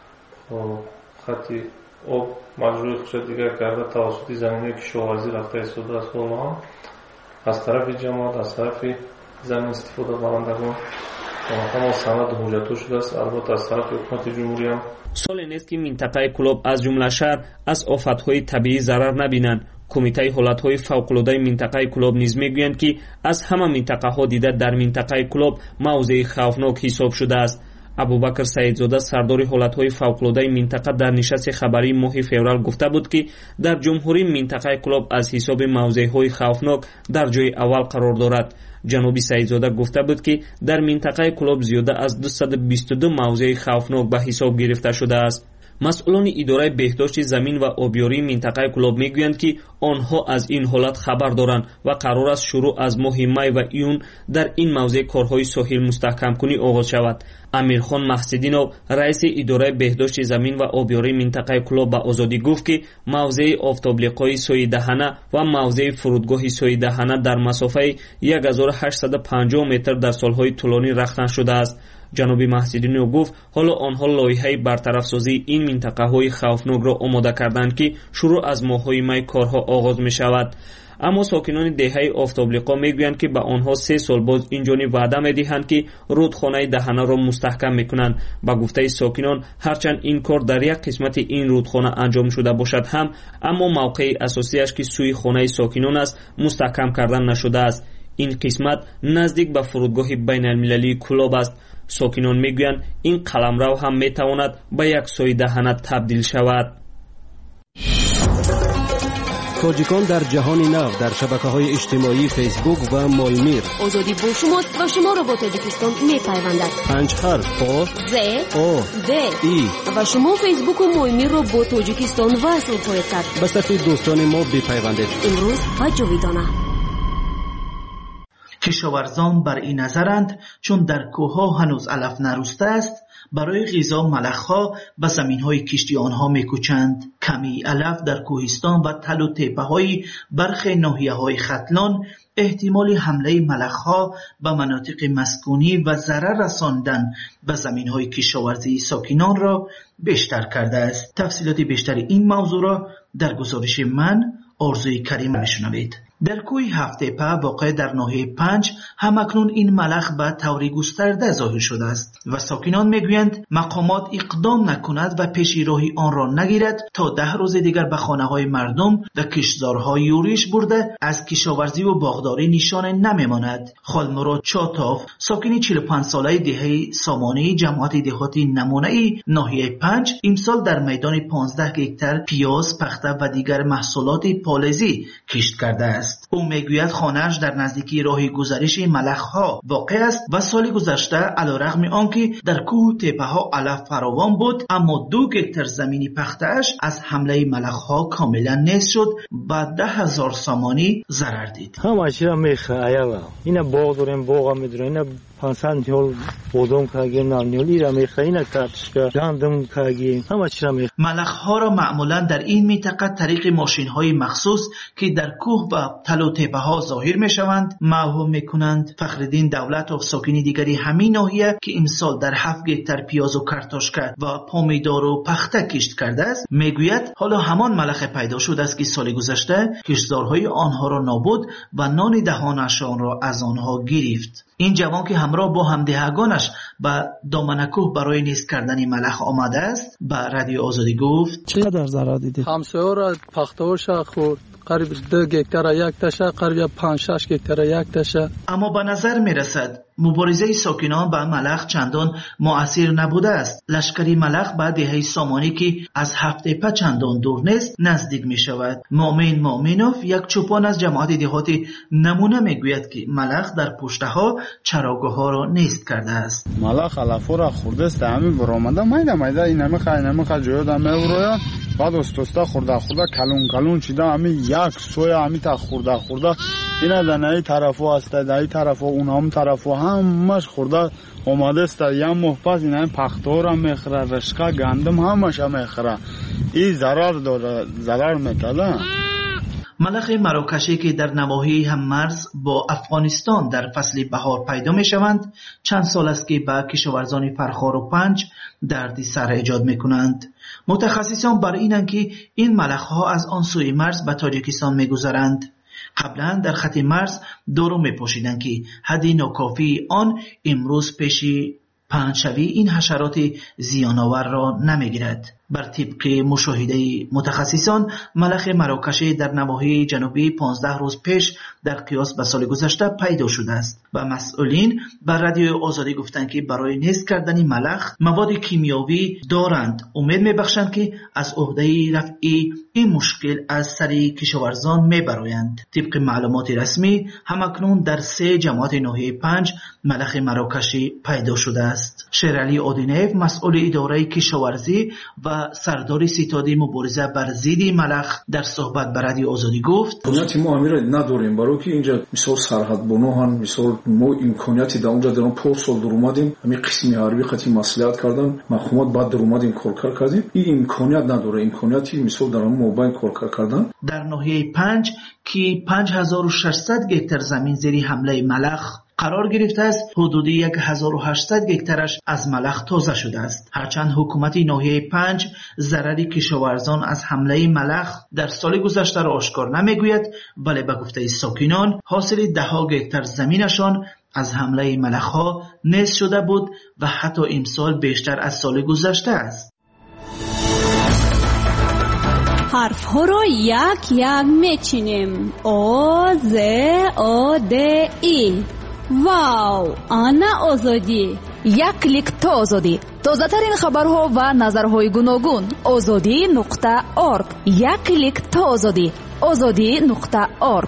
خط آب مجروح خود دیگر کرده توسط زمینه کشاورزی رفته ایستاده است. هم از طرف جماعت از طرف زمین استفاده کنندگان همه سند حجت شده است. البته از طرف حکومت جمهوری هم سال نیست که منطقه کلوب از جمله شهر از آفت‌های طبیعی ضرر نبینند. کمیته حالت‌های فوق‌العاده منطقه کلوب نیز میگویند که از همه منطقه‌ها دیده در منطقه کلوب موضع خوفناک حساب شده است. ابوبکر سعیدزاده سردار حالت‌های فوق‌العاده منطقه در نشست خبری ماه فوریه گفته بود که در جمهوری منطقه کلوب از حساب موضع‌های خوفناک در جای اول قرار دارد. جناب سعیدزاده گفته بود که در منطقه کلوب زیاده از دویست و بیست و دو موضع خوفناک به حساب گرفته شده است. مسئولان اداره بهداشت زمین و آبیاری منطقه کلوب میگویند که آنها از این حالت خبر دارند و قرار است شروع از ماه می و ایون در این موضع کارهای ساحل مستحکم کنی آغاز شود. امیرخان محسدینov رئیس اداره بهداشت زمین و آبیاری منطقه کلوب به آزادی گفت که موضع آفتابلیقای سوی دهنه و موضع فرودگاه سوی دهنه در مسافه یک هزار و هشتصد و پنجاه متر در سالهای طولانی رختن شده است. جناب محسدینov گفت حالا آنها لایحه برطرف سازی این منطقه های خوفناک را آماده کردند که شروع از ماه‌های می کارها آغاز می شود. اما ساکنان دهه آفتابلیقا میگویند که به آنها سه سال باز اینجوری وعده میدهند که رودخانه دهنه را مستحکم میکنند. با گفته ساکنان هرچند این کار در یک قسمت این رودخانه انجام شده باشد هم اما موقع اساسیش که سوی خانه ساکنان است مستحکم کردن نشده است. این قسمت نزدیک به فرودگاه بین المللی کلوب است. ساکنان میگویند این قلمرو هم میتواند به یک سوی دهنه تبدیل شود. تاجیکان در جهان نو در شبکه‌های اجتماعی فیسبوک و مایمیر. آزادی با شماست و شما را با تاجیکستان میپیوندد. پنج حرف آ ز آ د ای و شما فیسبوک و مایمیر را با تاجیکستان وصل خواهید کرد. به صفحه دوستان ما بپیوندید. امروز و جاویدانه. کشاورزان بر این نظرند چون در کوه‌ها هنوز علف نرسته است برای غذا ملخ‌ها به زمین‌های کشتی آنها می‌کوچند. کمی علف در کوهستان و تل و تپه‌های برخی ناحیه‌های ختلان احتمال حمله ملخ‌ها به مناطق مسکونی و ضرر رساندن به زمین‌های کشاورزی ساکنان را بیشتر کرده است. تفصیلات بیشتر این موضوع را در گزارش من آرزوی کریم میشنوید. در کوه هفت تپه واقع در ناحیه پنج همکنون این ملخ به طور گسترده ظاهر شده است و ساکنان میگویند مقامات اقدام نکند و پیش راهی آن را نگیرد تا ده روز دیگر به خانه های مردم و کشتزارها یوریش برده از کشاورزی و باغداری نشان نمیماند. خالمراد چاتاف ساکن چهل و پنج ساله دهه سامانه جماعت دهاتی نمونه‌ای ناحیه پنج امسال در میدان پانزده هکتار پیاز، پخته و دیگر محصولات پالزی کشت کرده است. او میگوید خانه‌اش در نزدیکی راه گذرش ملخ‌ها واقع است و سال گذشته علیرغم آنکه در کوه تپه‌ها علف فراوان بود اما دو هکتار زمین پخته‌اش از حمله ملخ‌ها کاملا نیست شد و ده هزار سامانی ضرر دید. همش را میخایلا اینا باغ داریم باغ میدونه اینا پانصد یول بودم کاگی نانیولی را میخاینا کاتشکا گندم کاگی همش را میخ ملخ‌ها را معمولا در این منطقه طریق ماشین‌های مخصوص که در کوه و تل و تپه‌ها ظاهر میشوند موهوم میکنند. فخرالدین دولت و ساکنی دیگری همین ناحیه که امسال در هفت هکتار پیاز و کارتوشکا و پامیدار و پخته کشت کرده است میگوید حالا همان ملخ پیدا شده است که سال گذشته کشتزارهای آنها را نابود و نان دهانشان را از آنها گرفت. این جوان که همراه با همدهگانش به دامنکوه برای نیست کردن ملخ آمده است به رادیو آزادی گفت چقدر ضرر دیدید؟ همسایه را پخته‌هاش خورد، قریب دو گکتار یک تشه، قریب پنج شش گکتار یک تشه. اما به نظر می رسد مبارزه ساکنان با ملخ چندان مؤثر نبوده است. لشکری ملخ به دهه سامانی که از هفته پا چندان دور نیست نزدیک می شود. مؤمن مؤمنوف یک چوپان از جماعت دهاتی نمونه می گوید که ملخ در پشته ها چراگاه ها را نیست کرده است. ملخ علفو را خورده است، همین برآمده میده میده این همه خیلی همه خیلی جوید همه رویا بعد استوسته خورده خورده کلون کلون چیده همین یک سویا همین تا خورده خورده اینا در نهی طرفو هست در این طرفو اون هم طرفو همش خورده اومده است. یه ماه پس این همین پختور هم میخوره، رشقه گندم همش هم میخوره. این ضرر داره، ضرر میکنه. ملخ مراکشی که در نواحی هم مرز با افغانستان در فصل بهار پیدا می شوند چند سال است که با کشاورزان فرخار و پنج دردی سر ایجاد می کنند. متخصصان بر اینند که این ملخ ها از آن سوی مرز به تاجیکستان می گذرند. قبلا در خط مرز دورو می پوشیدند که حدی ناکافی آن امروز پیشی پنجشوی این حشرات زیانآور را نمیگیرد. بر طبق مشاهده متخصصان ملخ مراکشی در نواحی جنوبی پانزده روز پیش در قیاس به سال گذشته پیدا شده است و مسئولین بر رادیو آزادی گفتند که برای نیست کردن ملخ مواد کیمیاوی دارند. امید میبخشند که از عهده رفع این مشکل از سر کشاورزان میبرایند. طبق معلومات رسمی همکنون در سه جماعت ناحیه پنج ملخ مراکشی پیدا شده است. شیرعلی آدینیف مسئول اداره کشاورزی و سردار ستاد مبارزه بر ضد ملخ در صحبت با رادیو آزادی گفت امکاناتی ما امیر نداریم برای که اینجا مثال سرحد بناهن مثال ما امکاناتی در اونجا در پور سال در اومدیم همین قسمی حربی خاطی مصلحت کردن مخومات بعد در اومدیم کار کردیم این امکانات نداره. امکاناتی مثال در اون موبایل کار کردن در ناحیه پنج که پنج هزار و ششصد گکتار زمین زیر حمله ملخ قرار گرفته است، حدود هزار و هشتصد گکتارش از ملخ تازه شده است. هرچند حکومت ناحیه پنج ضرری کشاورزان از حمله ملخ در سال گذشته را آشکار نمیگوید، ولی به گفته ساکنان حاصل ده ها گکتار زمینشان از حمله ملخ ها نیست شده بود و حتی امسال بیشتر از سال گذشته است. حرف ها را یک یک میچینیم. او ز او د ای. واو، آنا آزادی. یک کلیک تا آزادی. تازه ترین خبرها و نظرهای گوناگون. آزادی نقطه اورگ. یک کلیک تا آزادی. آزادی نقطه اورگ.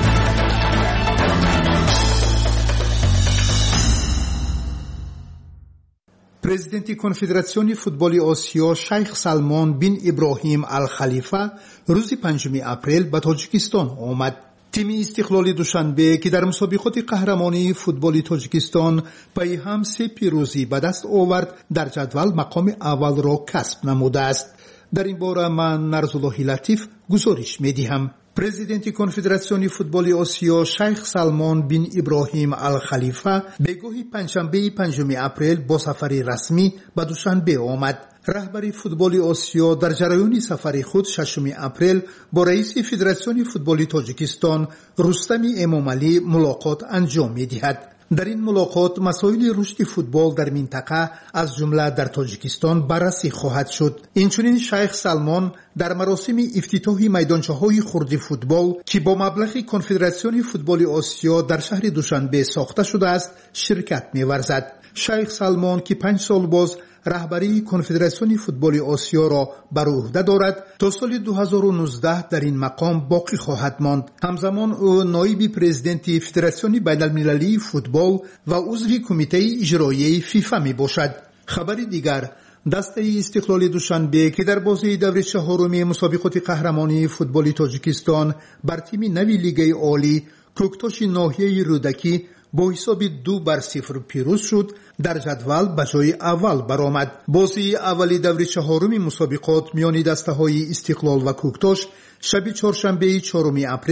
پرزیدنت کنفدراسیون فوتبال آسیا شیخ سلمان بن ابراهیم الخلیفه روز پنجم اپریل به تاجیکستان آمد. تیم استقلال دوشنبه که در مسابقات قهرمانی فوتبال تاجیکستان پی هم سه پیروزی به دست آورد در جدول مقام اول را کسب نموده است. در این باره من نرزالله لطیف گزارش می‌دهم. پرزیدنت کنفدراسیون فوتبال آسیا شیخ سلمان بن ابراهیم الخلیفه بگاه پنجشنبه پنجم اپریل با سفری رسمی به دوشنبه آمد. رهبر فوتبال آسیا در جریان سفر خود ششم اپریل با رئیس فدراسیون فوتبال تاجیکستان رستم امامعلی ملاقات انجام می‌دهد. در این ملاقات مسائل رشد فوتبال در منطقه از جمله در تاجیکستان بررسی خواهد شد. اینچنین شیخ سلمان در مراسم افتتاح میدانچه‌های خرد فوتبال که با مبلغ کنفدراسیون فوتبال آسیا در شهر دوشنبه ساخته شده است شرکت می‌ورزد. شیخ سلمان که پنج سال باز رهبری کنفدراسیون فوتبال آسیا را بر عهده دارد تا سال دو هزار و نوزده در این مقام باقی خواهد ماند. همزمان او نایب پرزیدنت فدراسیون بین‌المللی فوتبال و عضو کمیته اجرایی فیفا می باشد. خبر دیگر، دسته استقلال دوشنبه که در بازی دور چهارم مسابقات قهرمانی فوتبال تاجیکستان بر تیم نوی لیگ عالی کوکتاش ناحیه رودکی با حساب دو بر صفر پیروز شد، در جدول به جای اول برآمد. بازی اولی دور چهارم مسابقات میان دسته های استقلال و کوکتاش شب چهارشنبه چهارم اپریل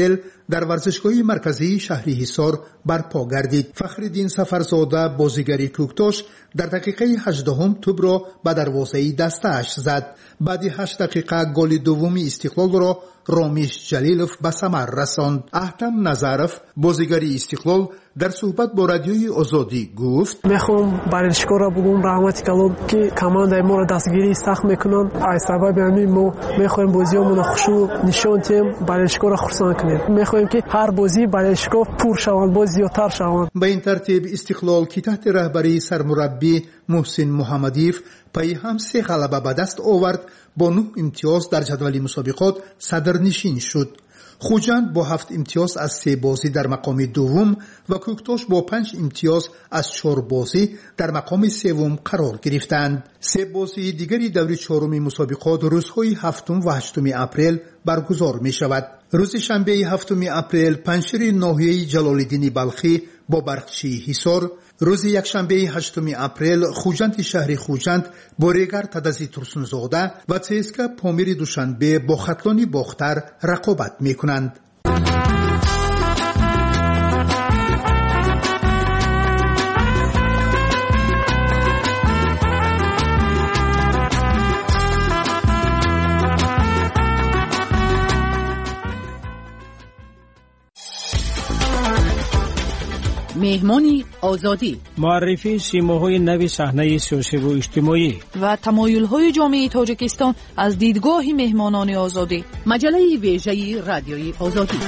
در ورزشگاه مرکزی شهر حصار برپا گردید. فخرالدین سفرزاده بازیگری کوکتاش در دقیقه هجدهم توپ را به دروازه دسته‌اش زد. بعد هشت دقیقه گل دومی استقلال را رامیش جلیلوف به ثمر رساند. احتم نظرف بازیگری استقلال در صحبت با رادیوی آزادی گفت: میخوام ورزشکار را بگم رحمت کلام که کمانده ما را دستگیری سخت میکنن. از سبب همین ما میخوایم بازیامون خوشو نشون تیم ورزشکار را خرسان کنیم. میخوایم که هر بازی ورزشکار پر شوند، باز زیادتر شوند. به این ترتیب استقلال که تحت رهبری سرمربی محسن محمدیف پای هم سه غلبه به دست آورد، با نه امتیاز در جدول مسابقات صدرنشین شد. خوجند با هفت امتیاز از سه بازی در مقام دوم و کوکتاش با پنج امتیاز از چهار بازی در مقام سوم قرار گرفتند. سه بازی دیگری دور چهارم مسابقات روزهای هفتم و هشتم اپریل برگزار می شود. روز شنبه هفتم اپریل پنجشیر ناحیه جلال‌الدین بلخی با برقچی حصار، روز یکشنبه هشتم اپریل خوجند شهر خوجند با ریگر تدزی ترسونزاده و چسکا پامیر دوشنبه با خطلانی باختر رقابت می کنند. مهمانی آزادی، معرفی سیماهای نو صحنه سیاسی و اجتماعی و تمایل‌های جامعه تاجیکستان از دیدگاه مهمانان آزادی. مجله ویژه رادیوی آزادی.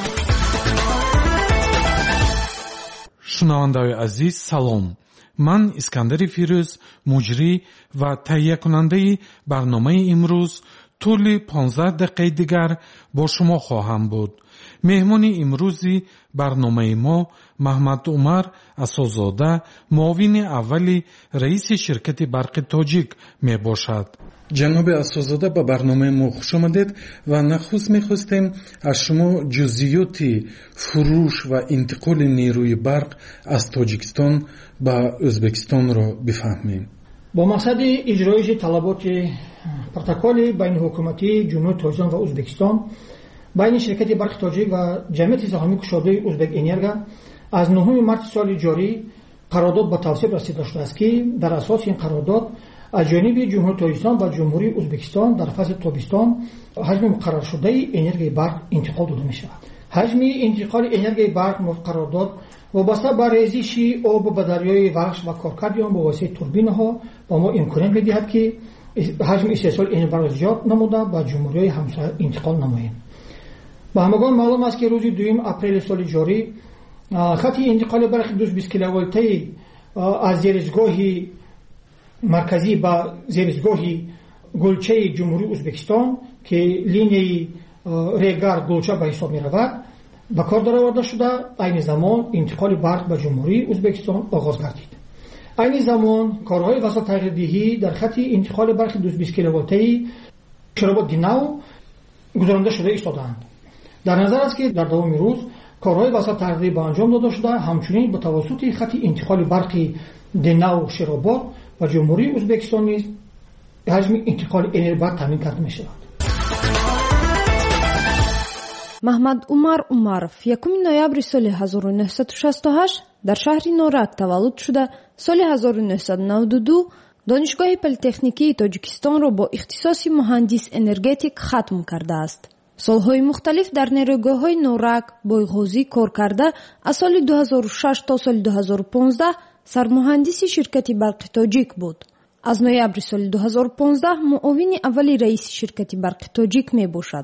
شنونده‌های عزیز سلام. من اسکندر فیروز، مجری و تهیه کننده برنامه امروز طول پانزده دقیقه دیگر با شما خواهم بود. مهمان امروزی برنامه ما محمد عمر اساس‌زاده، معاون اولی رئیس شرکت برق تاجیک می باشد. جناب اساس‌زاده به برنامه ما خوش آمدید و نخست می‌خواستیم از شما جزئیات فروش و انتقال نیروی برق از تاجیکستان به ازبکستان را بفهمیم. با مقصد اجرای طلبات پروتکل بین حکومتی جمهوری تاجیکستان و ازبکستان بین شرکت برق تاجیک و جمعیت سهامی گشاده ازبک انرژی از نهم مارس سال جاری قرارداد به توصیف رسیده شده است که در اساس این قرارداد از جانب جمهوری تاجیکستان و جمهوری ازبکستان در فصل تابستان حجم مقرر شده انرژی برق انتقال داده می شود. حجم انتقال انرژی برق مورد قرارداد وابسته به ریزش آب به دریای وخش و کارکرد آن با واسطه توربین ها با ما امکانیت می‌دهد که حجم استحصال انرژی برق زیاد نموده به جمهوری همسایه انتقال نماییم. با همگان معلوم است که روز دوم اپریل سال جاری خط انتقال برق دویست و بیست کیلوولتی از زیرزگاه مرکزی به زیرزگاه گلچه جمهوری ازبکستان که لینیه ریگر گلچه به حساب می رود به کار درآورده شده. این زمان انتقال برق به جمهوری ازبکستان آغاز گردید. این زمان کارهای وسایل تغییر دهی در خط انتقال برق دویست و بیست کیلوولتی شرابات دیناو گذرانده شده ایستادند. در نظر است که در دوام روز کارهای وسایل تغییر به انجام داده شده، همچنین به توسط خط انتقال برق دیناو شرابات و جمهوری ازبکستان نیز حجم انتقال انرژی برق تامین کرده می شود. محمد عمر عمرов یکم نوامبر سال هزار و نهصد و شصت و هشت در شهر نورک تولد شده. سال هزار و نهصد و نود و دو دانشگاه پلی‌تکنیکی تاجیکستان را با اختصاص مهندس انرژتیک ختم کرده است. سالهای مختلف در نیروگاه‌های نورک بایغوزی کار کرده. از سال دو هزار و شش تا سال دو هزار و پانزده سرمهندس شرکت برق تاجیک بود. از نوامبر سال دو هزار و پانزده معاون اولی رئیس شرکت برق تاجیک می باشد.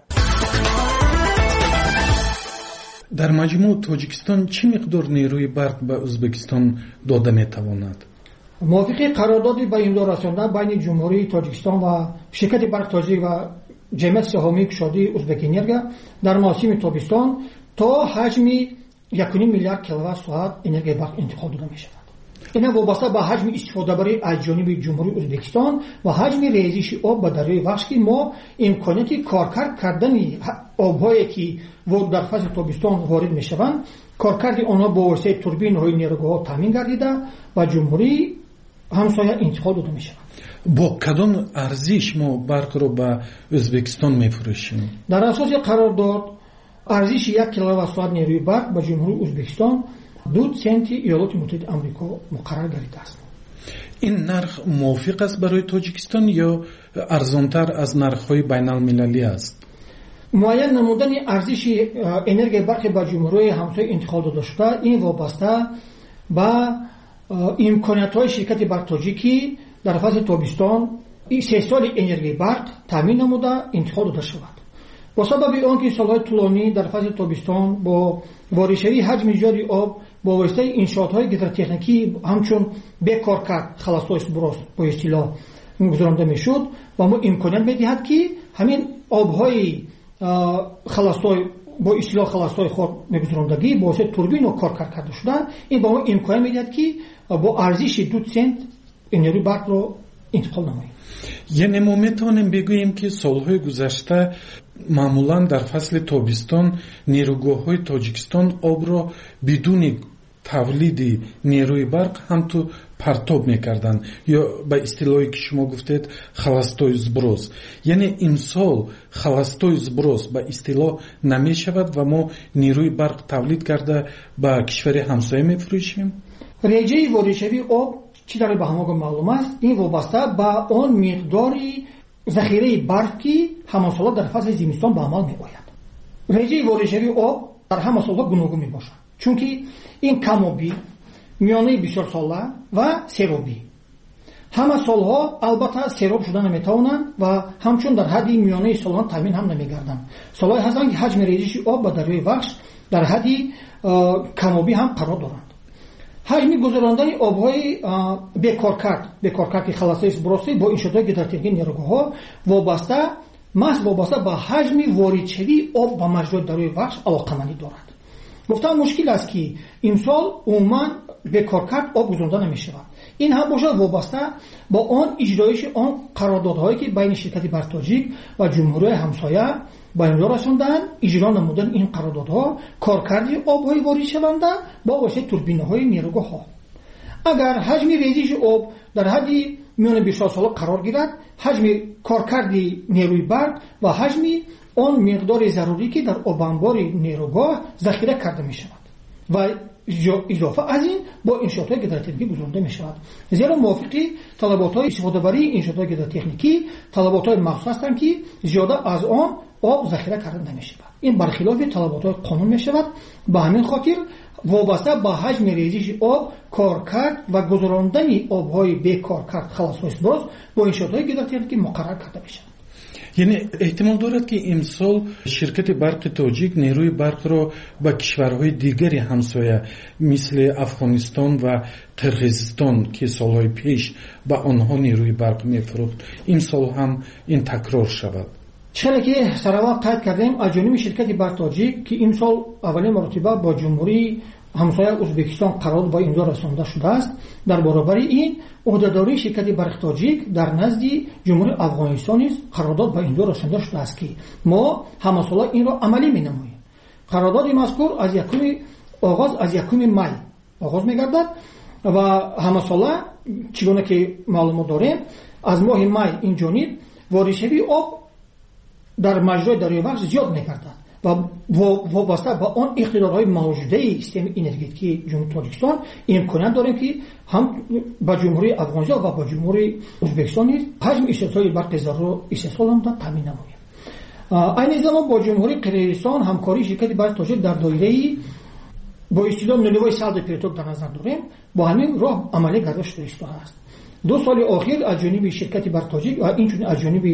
در مجموع تاجیکستان چه مقدار نیروی برق به ازبکستان داده می تواند؟ موافق قرارداد به امضا رساندن بین جمهوری تاجیکستان و شرکت برق تاجیک و جمعیت سهامی گشاده ازبک انرژی در موسم تابستان تا حجم یک و نیم میلیارد کیلووات ساعت انرژی برق انتقال داده می شود. این وابسته به حجم استفاده بری از جانب جمهوری ازبکستان و حجم ریزش آب به دریای وخش که ما امکانیت کارکرد کردن آب‌هایی که در فصل تابستان وارد میشوند کارکرد آنها با واسطه توربین های نیروگاه‌ها تامین گردیده و جمهوری همسایه انتقال داده میشود. با کدام ارزش ما برق رو به ازبکستان میفروشیم؟ در اساس قرارداد арзиши як киловаттсоат нерӯи барқ ба ҷумҳурии Ӯзбекистон ду сенти Иёлоти Муттаҳидаи Амрико муқаррар гардидааст. ин нарх мувофиқ аст барои Тоҷикистон ё арзонтар аз нархҳои байналмилалӣ аст? муайян намудани арзиши энергияи барқи ба ҷумҳурии ҳамсояи интиқол дода шуда ин вобаста ба имкониятҳои ширкати Барқтоҷикӣ дар фасли тобистон се соли энергияи барқ таъмин намуда интиқол дода шавад. бо сабаби он ки солҳои тӯлонӣ дар фасли тобистон бо воридшавии ҳаҷми зиёди об бо воситаи иншоотҳои гидротехникӣ ҳамчун бекор кард халастои суброз бо истилоҳ гузаронда мешуд ва мо имконият медиҳад ки ҳамин обҳои халастой бо истилоҳ халастой хор мегузарондагӣ бо воситаи турбино кор карда шуда ин ба мо имконият медиҳад ки бо арзиши ду сент энергияи барқро интиқол намоем. яъне мо метавонем бигӯем ки солҳои гузашта маъмулан дар фасли тобистон нерӯгоҳҳои Тоҷикистон обро бидуни тавлиди нерӯи барқ ҳамту партоб мекарданд ё ба истилоҳе ки шумо гуфтед халастои зброз. яъне имсол халастои зброз ба истилоҳ намешавад ва мо нерӯи барқ тавлид карда ба кишвари ҳамсоя мефурӯшем. реҷаи воридшавии об чӣ дар ба ҳамоga маълум аст, ин вобаста ба он миқдори захираи барф ки ҳамасола дар фасли зимистон ба амал меояд. реҷаи воридшавии об дар ҳама солҳо гуногун мебошад, чунки ин камобӣ, миёнаи бисёрсола ва серобӣ. ҳама солҳо албатта сероб шуда наметавонанд ва ҳамчун дар ҳадди миёнаи солона таъмин ҳам намегарданд. солҳое ҳастанд ки ҳаҷми резиши об ба дарёи вахш дар ҳадди камобӣ ҳам қарор доранд. ҳаҷми гузарондани обҳои бекоркард бекоркарди халасои суброзӣ бо иншоотҳои гидротехникии нерӯгоҳҳо вобаста маҳз вобаста ба ҳаҷми воридшавии об ба маҷрои дарои вахш алоқамандӣ дорад. гуфтам мушкил аст ки имсол умуман бекоркард об гузаронда намешавад. ин ҳам бошад вобаста ба он иҷроиши он қарордодҳое ки байни ширкати Барқтоҷик ва ҷумҳурияи ҳамсоя ба имзо расонданд. иҷро намудани ин қарордодҳо коркарди обҳои воридшаванда бо воситаи турбинаҳои нерӯгоҳҳо. агар ҳаҷми резиши об дар ҳадди миёни бисёрсола қарор гирад, ҳаҷми коркарди нерӯи барқ ва ҳаҷми он миқдори зарурӣ ки дар обанбори нерӯгоҳ захира карда мешавад ва изофа аз ин бо иншоотҳои гидротехникӣ гузаронда мешавад. зеро мувофиқи талаботҳои истифодабарии иншоотҳои гидротехникӣ талаботҳои махсус ҳастанд ки зиёда аз он об захира карда намешавад. ин бархилофи талаботҳои қонун мешавад. ба ҳамин хотир вобаста ба ҳаҷми резиши об коркард ва гузарондани обҳои бекоркард халасҳои суброз бо иншоотҳои гидротехникӣ муқаррар карда мешавад. яъне эҳтимол дорад ки имсол ширкати барқи тоҷик нерӯи барқро ба кишварҳои дигари ҳамсоя мисли Афғонистон ва Қирғизистон ки солҳои пеш ба онҳо нерӯи барқ мефурӯхт, имсол ҳам ин такрор шавад. чиқадре ки сараввал қайд кардем аз ҷониби ширкати Барқтоҷик ки имсол аввалин маротиба бо ҷумҳурии ҳамсоя Ӯзбекистон қарор ба имзо расонда шудааст. дар баробари ин ӯҳдадории ширкати Барқтоҷик дар назди ҷумҳурии Афғонистон низ қарордод ба имзо расонда шудааст ки мо ҳамасола инро амалӣ менамоем. қарордоди мазкур аз якуми оғоз аз якуми май оғоз мегардад ва ҳамасола чӣ гуна ки маълумот дорем аз моҳи май инҷониб воридшавии об дар маҷрои дарёи вахш зиёд мегардад ва вобаста ба он иқтидорҳои мавҷудаи системи энергетикии ҷумҳурии Тоҷикистон имконият дорем ки ҳам ба ҷумҳурии Афғонистон ва ба ҷумҳурии Ӯзбекистон низ ҳаҷми истеҳсоли барқи зарурро истеҳсол намуда таъмин намоем. айни замон бо ҷумҳурии Қирғизистон ҳамкории ширкати Барқи Тоҷик дар доираи бо истилоҳ нулевой салдо переток дар назар дорем, бо ҳамин роҳ амалӣ карда шуда истодааст. ду соли охир аз ҷониби ширкати Барқи Тоҷик ва инчунин аз ҷониби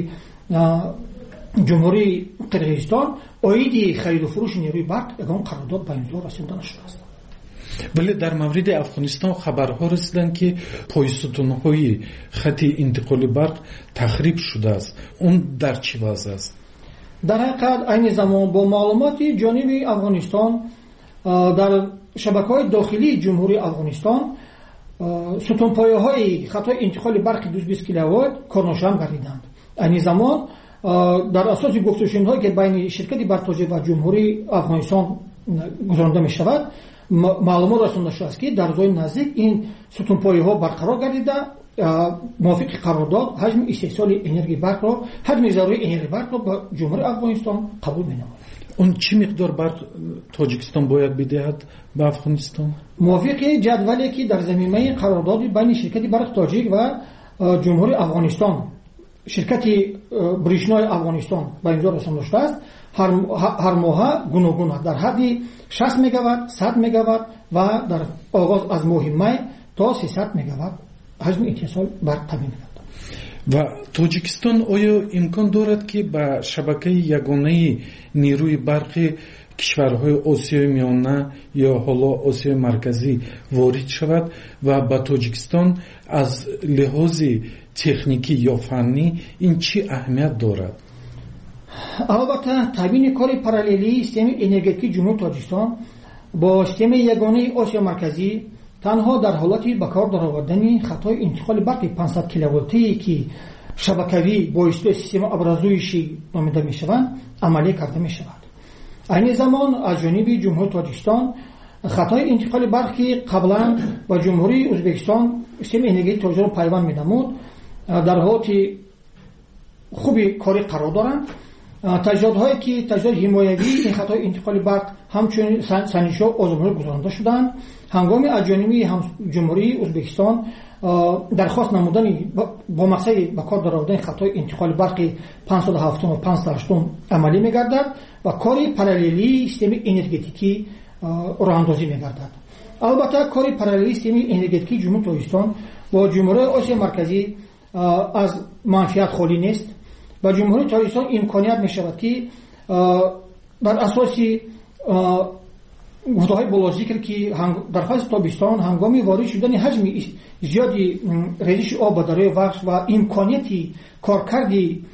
ҷумҳурии Қирғизистон оиди хариду фурӯши нерӯи барқ ягон қарордод ба имзо расонда нашудааст. вале дар мавриди Афғонистон хабарҳо расиданд ки пойсутунҳои хати интиқоли барқ тахриб шудааст. он дар чӣ вазъ аст? дар ҳақиқат айни замон бо маълумоти ҷониби Афғонистон дар шабакаҳои дохилии ҷумҳурии Афғонистон сутунпояҳои хатҳои интиқоли барқи дуюз бист киловольт корношаванд гардиданд. айни замон дар асоси гуфтушунидҳое ки байни ширкати Барқтоҷик ва ҷумҳурии Афғонистон гузаронда мешавад, маълумот расонда шудааст ки дар рӯзҳои наздик ин сутунпояҳо барқарор гардида мувофиқи қарордод ҳаҷми истеҳсоли энергияи барқро ҳаҷми зарурии энергияи барқро ба ҷумҳурии Афғонистон қабул менамояд. اون چی مقدار برق تاجیکستان باید بدهد به افغانستان؟ موافق جدولی که در زمینه قرارداد بین شرکت برق تاجیک و جمهوری افغانستان شرکت بریشنای افغانستان به اینجا رسانده داشته است، هر هر ماه گوناگون در حد شصت مگاوات، صد مگاوات و در آغاز از ماه می تا سیصد مگاوات حجم اتصال برق تامین کرد. و تاجیکستان آیا امکان دارد که به شبکه یگانه نیروی برق کشورهای آسیای میانه یا حالا آسیای مرکزی وارد شود و به تاجیکستان از لحاظ تکنیکی یا فنی این چی اهمیت دارد؟ البته تامین کار پاراللی سیستم انرژتیکی جمهوری تاجیکستان با سیستم یگانه آسیا مرکزی تنها در حالتی به کار درآوردن خطای انتقال برق پانصد کیلوولتی که شبکوی با اصطلاح سیستم ابرازویشی نامیده می شوند عملی کرده می شود. این زمان از جانب جمهوری تاجیکستان خطای انتقال برق که قبلا با جمهوری ازبکستان سیستم انرژی تاجیک را پیوند می نمود در حالت خوبی کاری قرار دارند. تجهیزات‌هایی که تجهیزات حمایوی این خطای انتقال برق همچنین سنجش‌ها آزمایش گذرانده شدند. هنگامی از جانب جمهوری ازبکستان درخواست نمودن با مقصد به کار درآوردن خطای انتقال برق پانصد و هفت و پانصد و هشت عملی می‌گردد و کاری پاراللی سیستم انرژتیکی راه‌اندازی می‌گردد. البته کاری پاراللی سیستم انرژتیکی جمهوری تاجیکستان با جمهوری آسیا مرکزی از منفعت خالی نیست. و جمهوری تاجیکستان امکانیت می شود که بر اساس گفته‌های بالا ذکر که در فصل تابستان هنگامی وارد شدن حجم زیادی ریزش آب برای وقت و امکانیتی کارکرد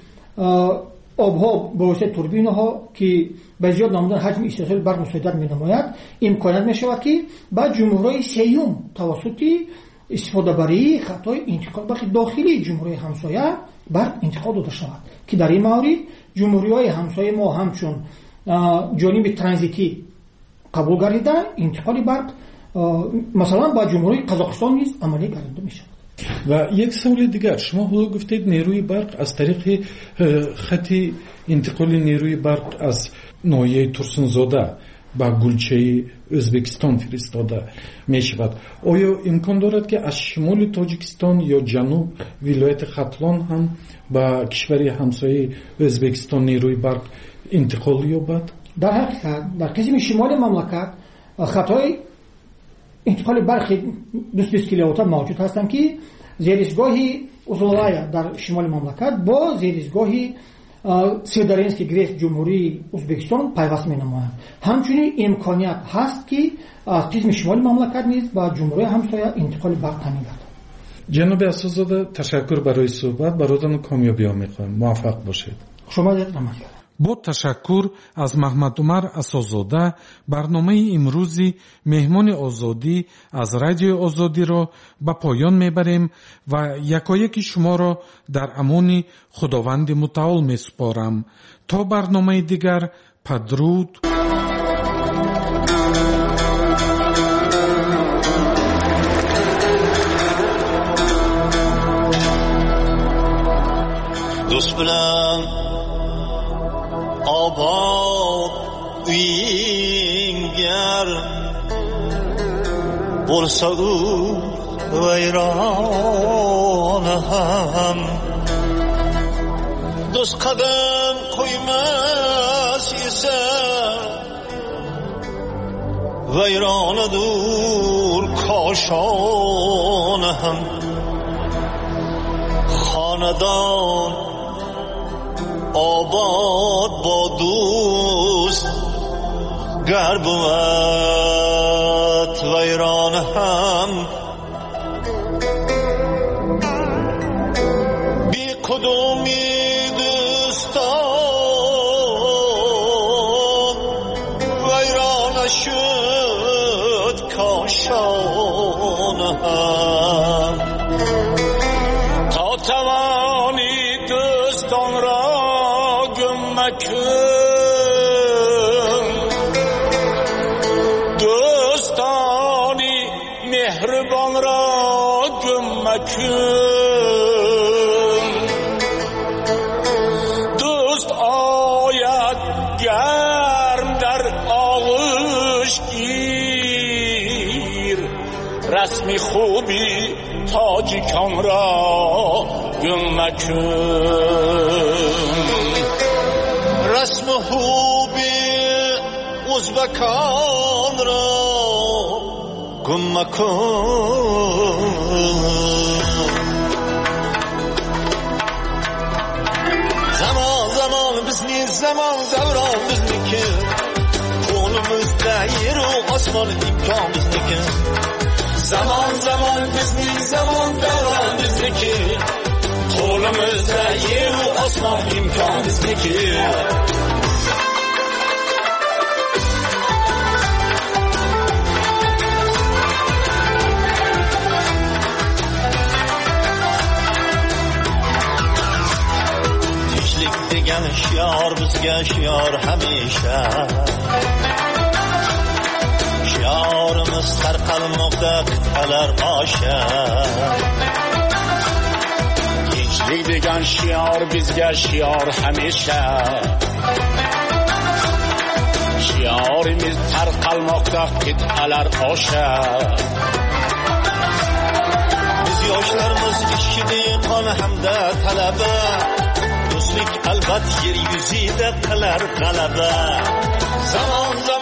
آبها با واسطه توربین ها که به زیاد نمودن حجم استحصال برق مساعدت می نماید، امکانیت می شود که بعد جمهوری سیوم توسط استفاده برای خطای انتقال برق داخلی جمهوری همسایه برق انتقال داده شود که در این مورد جمهوری های همسایه ما همچون جانب ترانزیتی قبول گردیده انتقال برق مثلا با جمهوری قزاقستان نیز عملی گردیده می شود. و یک سوال دیگر، شما حالا گفتید نیروی برق از طریق خط انتقال نیروی برق از ناحیه ترسنزاده با گلچه ازبکستان فرستاده می شود. آیا امکان دارد که از شمال تاجیکستان یا جنوب ولایت ختلان هم با کشور همسایه ازبکستان نیروی برق انتقال یابد؟ در حقیقت در قسم شمال مملکت خطای انتقال برق دویست و بیست کیلووات موجود هستند که زیرسگاهی اوزولای در شمال مملکت با زیرسگاهی سیدارینسکی گریس جمهوری ازبکستان پیوست می نمایند. همچنین امکانیت هست که از قسم شمال مملکت نیز با جمهوری همسایه انتقال برق تامین گردد. جناب اسدزاده تشکر برای صحبت، براتون کامیابی ها میخوایم. موفق باشید. شما دیگر نمایید. با تشکر از محمد عمر اسدزاده برنامه امروزی مهمان آزادی از رادیو آزادی را به پایان میبریم و یکایک شما را در امان خداوند متعال میسپارم. تا برنامه دیگر پدرود. دوست بلم آباد وینگر برسا او ویران هم دوست قدم قیمت ایسر ویران دور کاشان هم خاندان آباد با دوست گر بود ویران هم بی کدومی دوستان ویران شد کاشان هم تا توانی دوستان را دوستانی مهربان را گمکن دوست آید گر رسمی خوبی تاجیکان را گم مکن رسم خوبی ازبکان را گم مکن زمان زمان بزنی زمان دوران بزنی که قولumuzda yeru osmon imkon bizniki zaman zaman bizni zaman davron bizniki qo'limizda yeru osmon imkon bizniki tinchlik degan shior bizga shior hamisha shiorimiz tarqalmoqda qit'alar osha tinchlik degan shior bizga shior hamisha shiorimiz tarqalmoqda qit'alar osha biz yoshlarimiz ishchi dehqon hamda talaba do'stlik albat yer yuzida qilar g'alaba zamon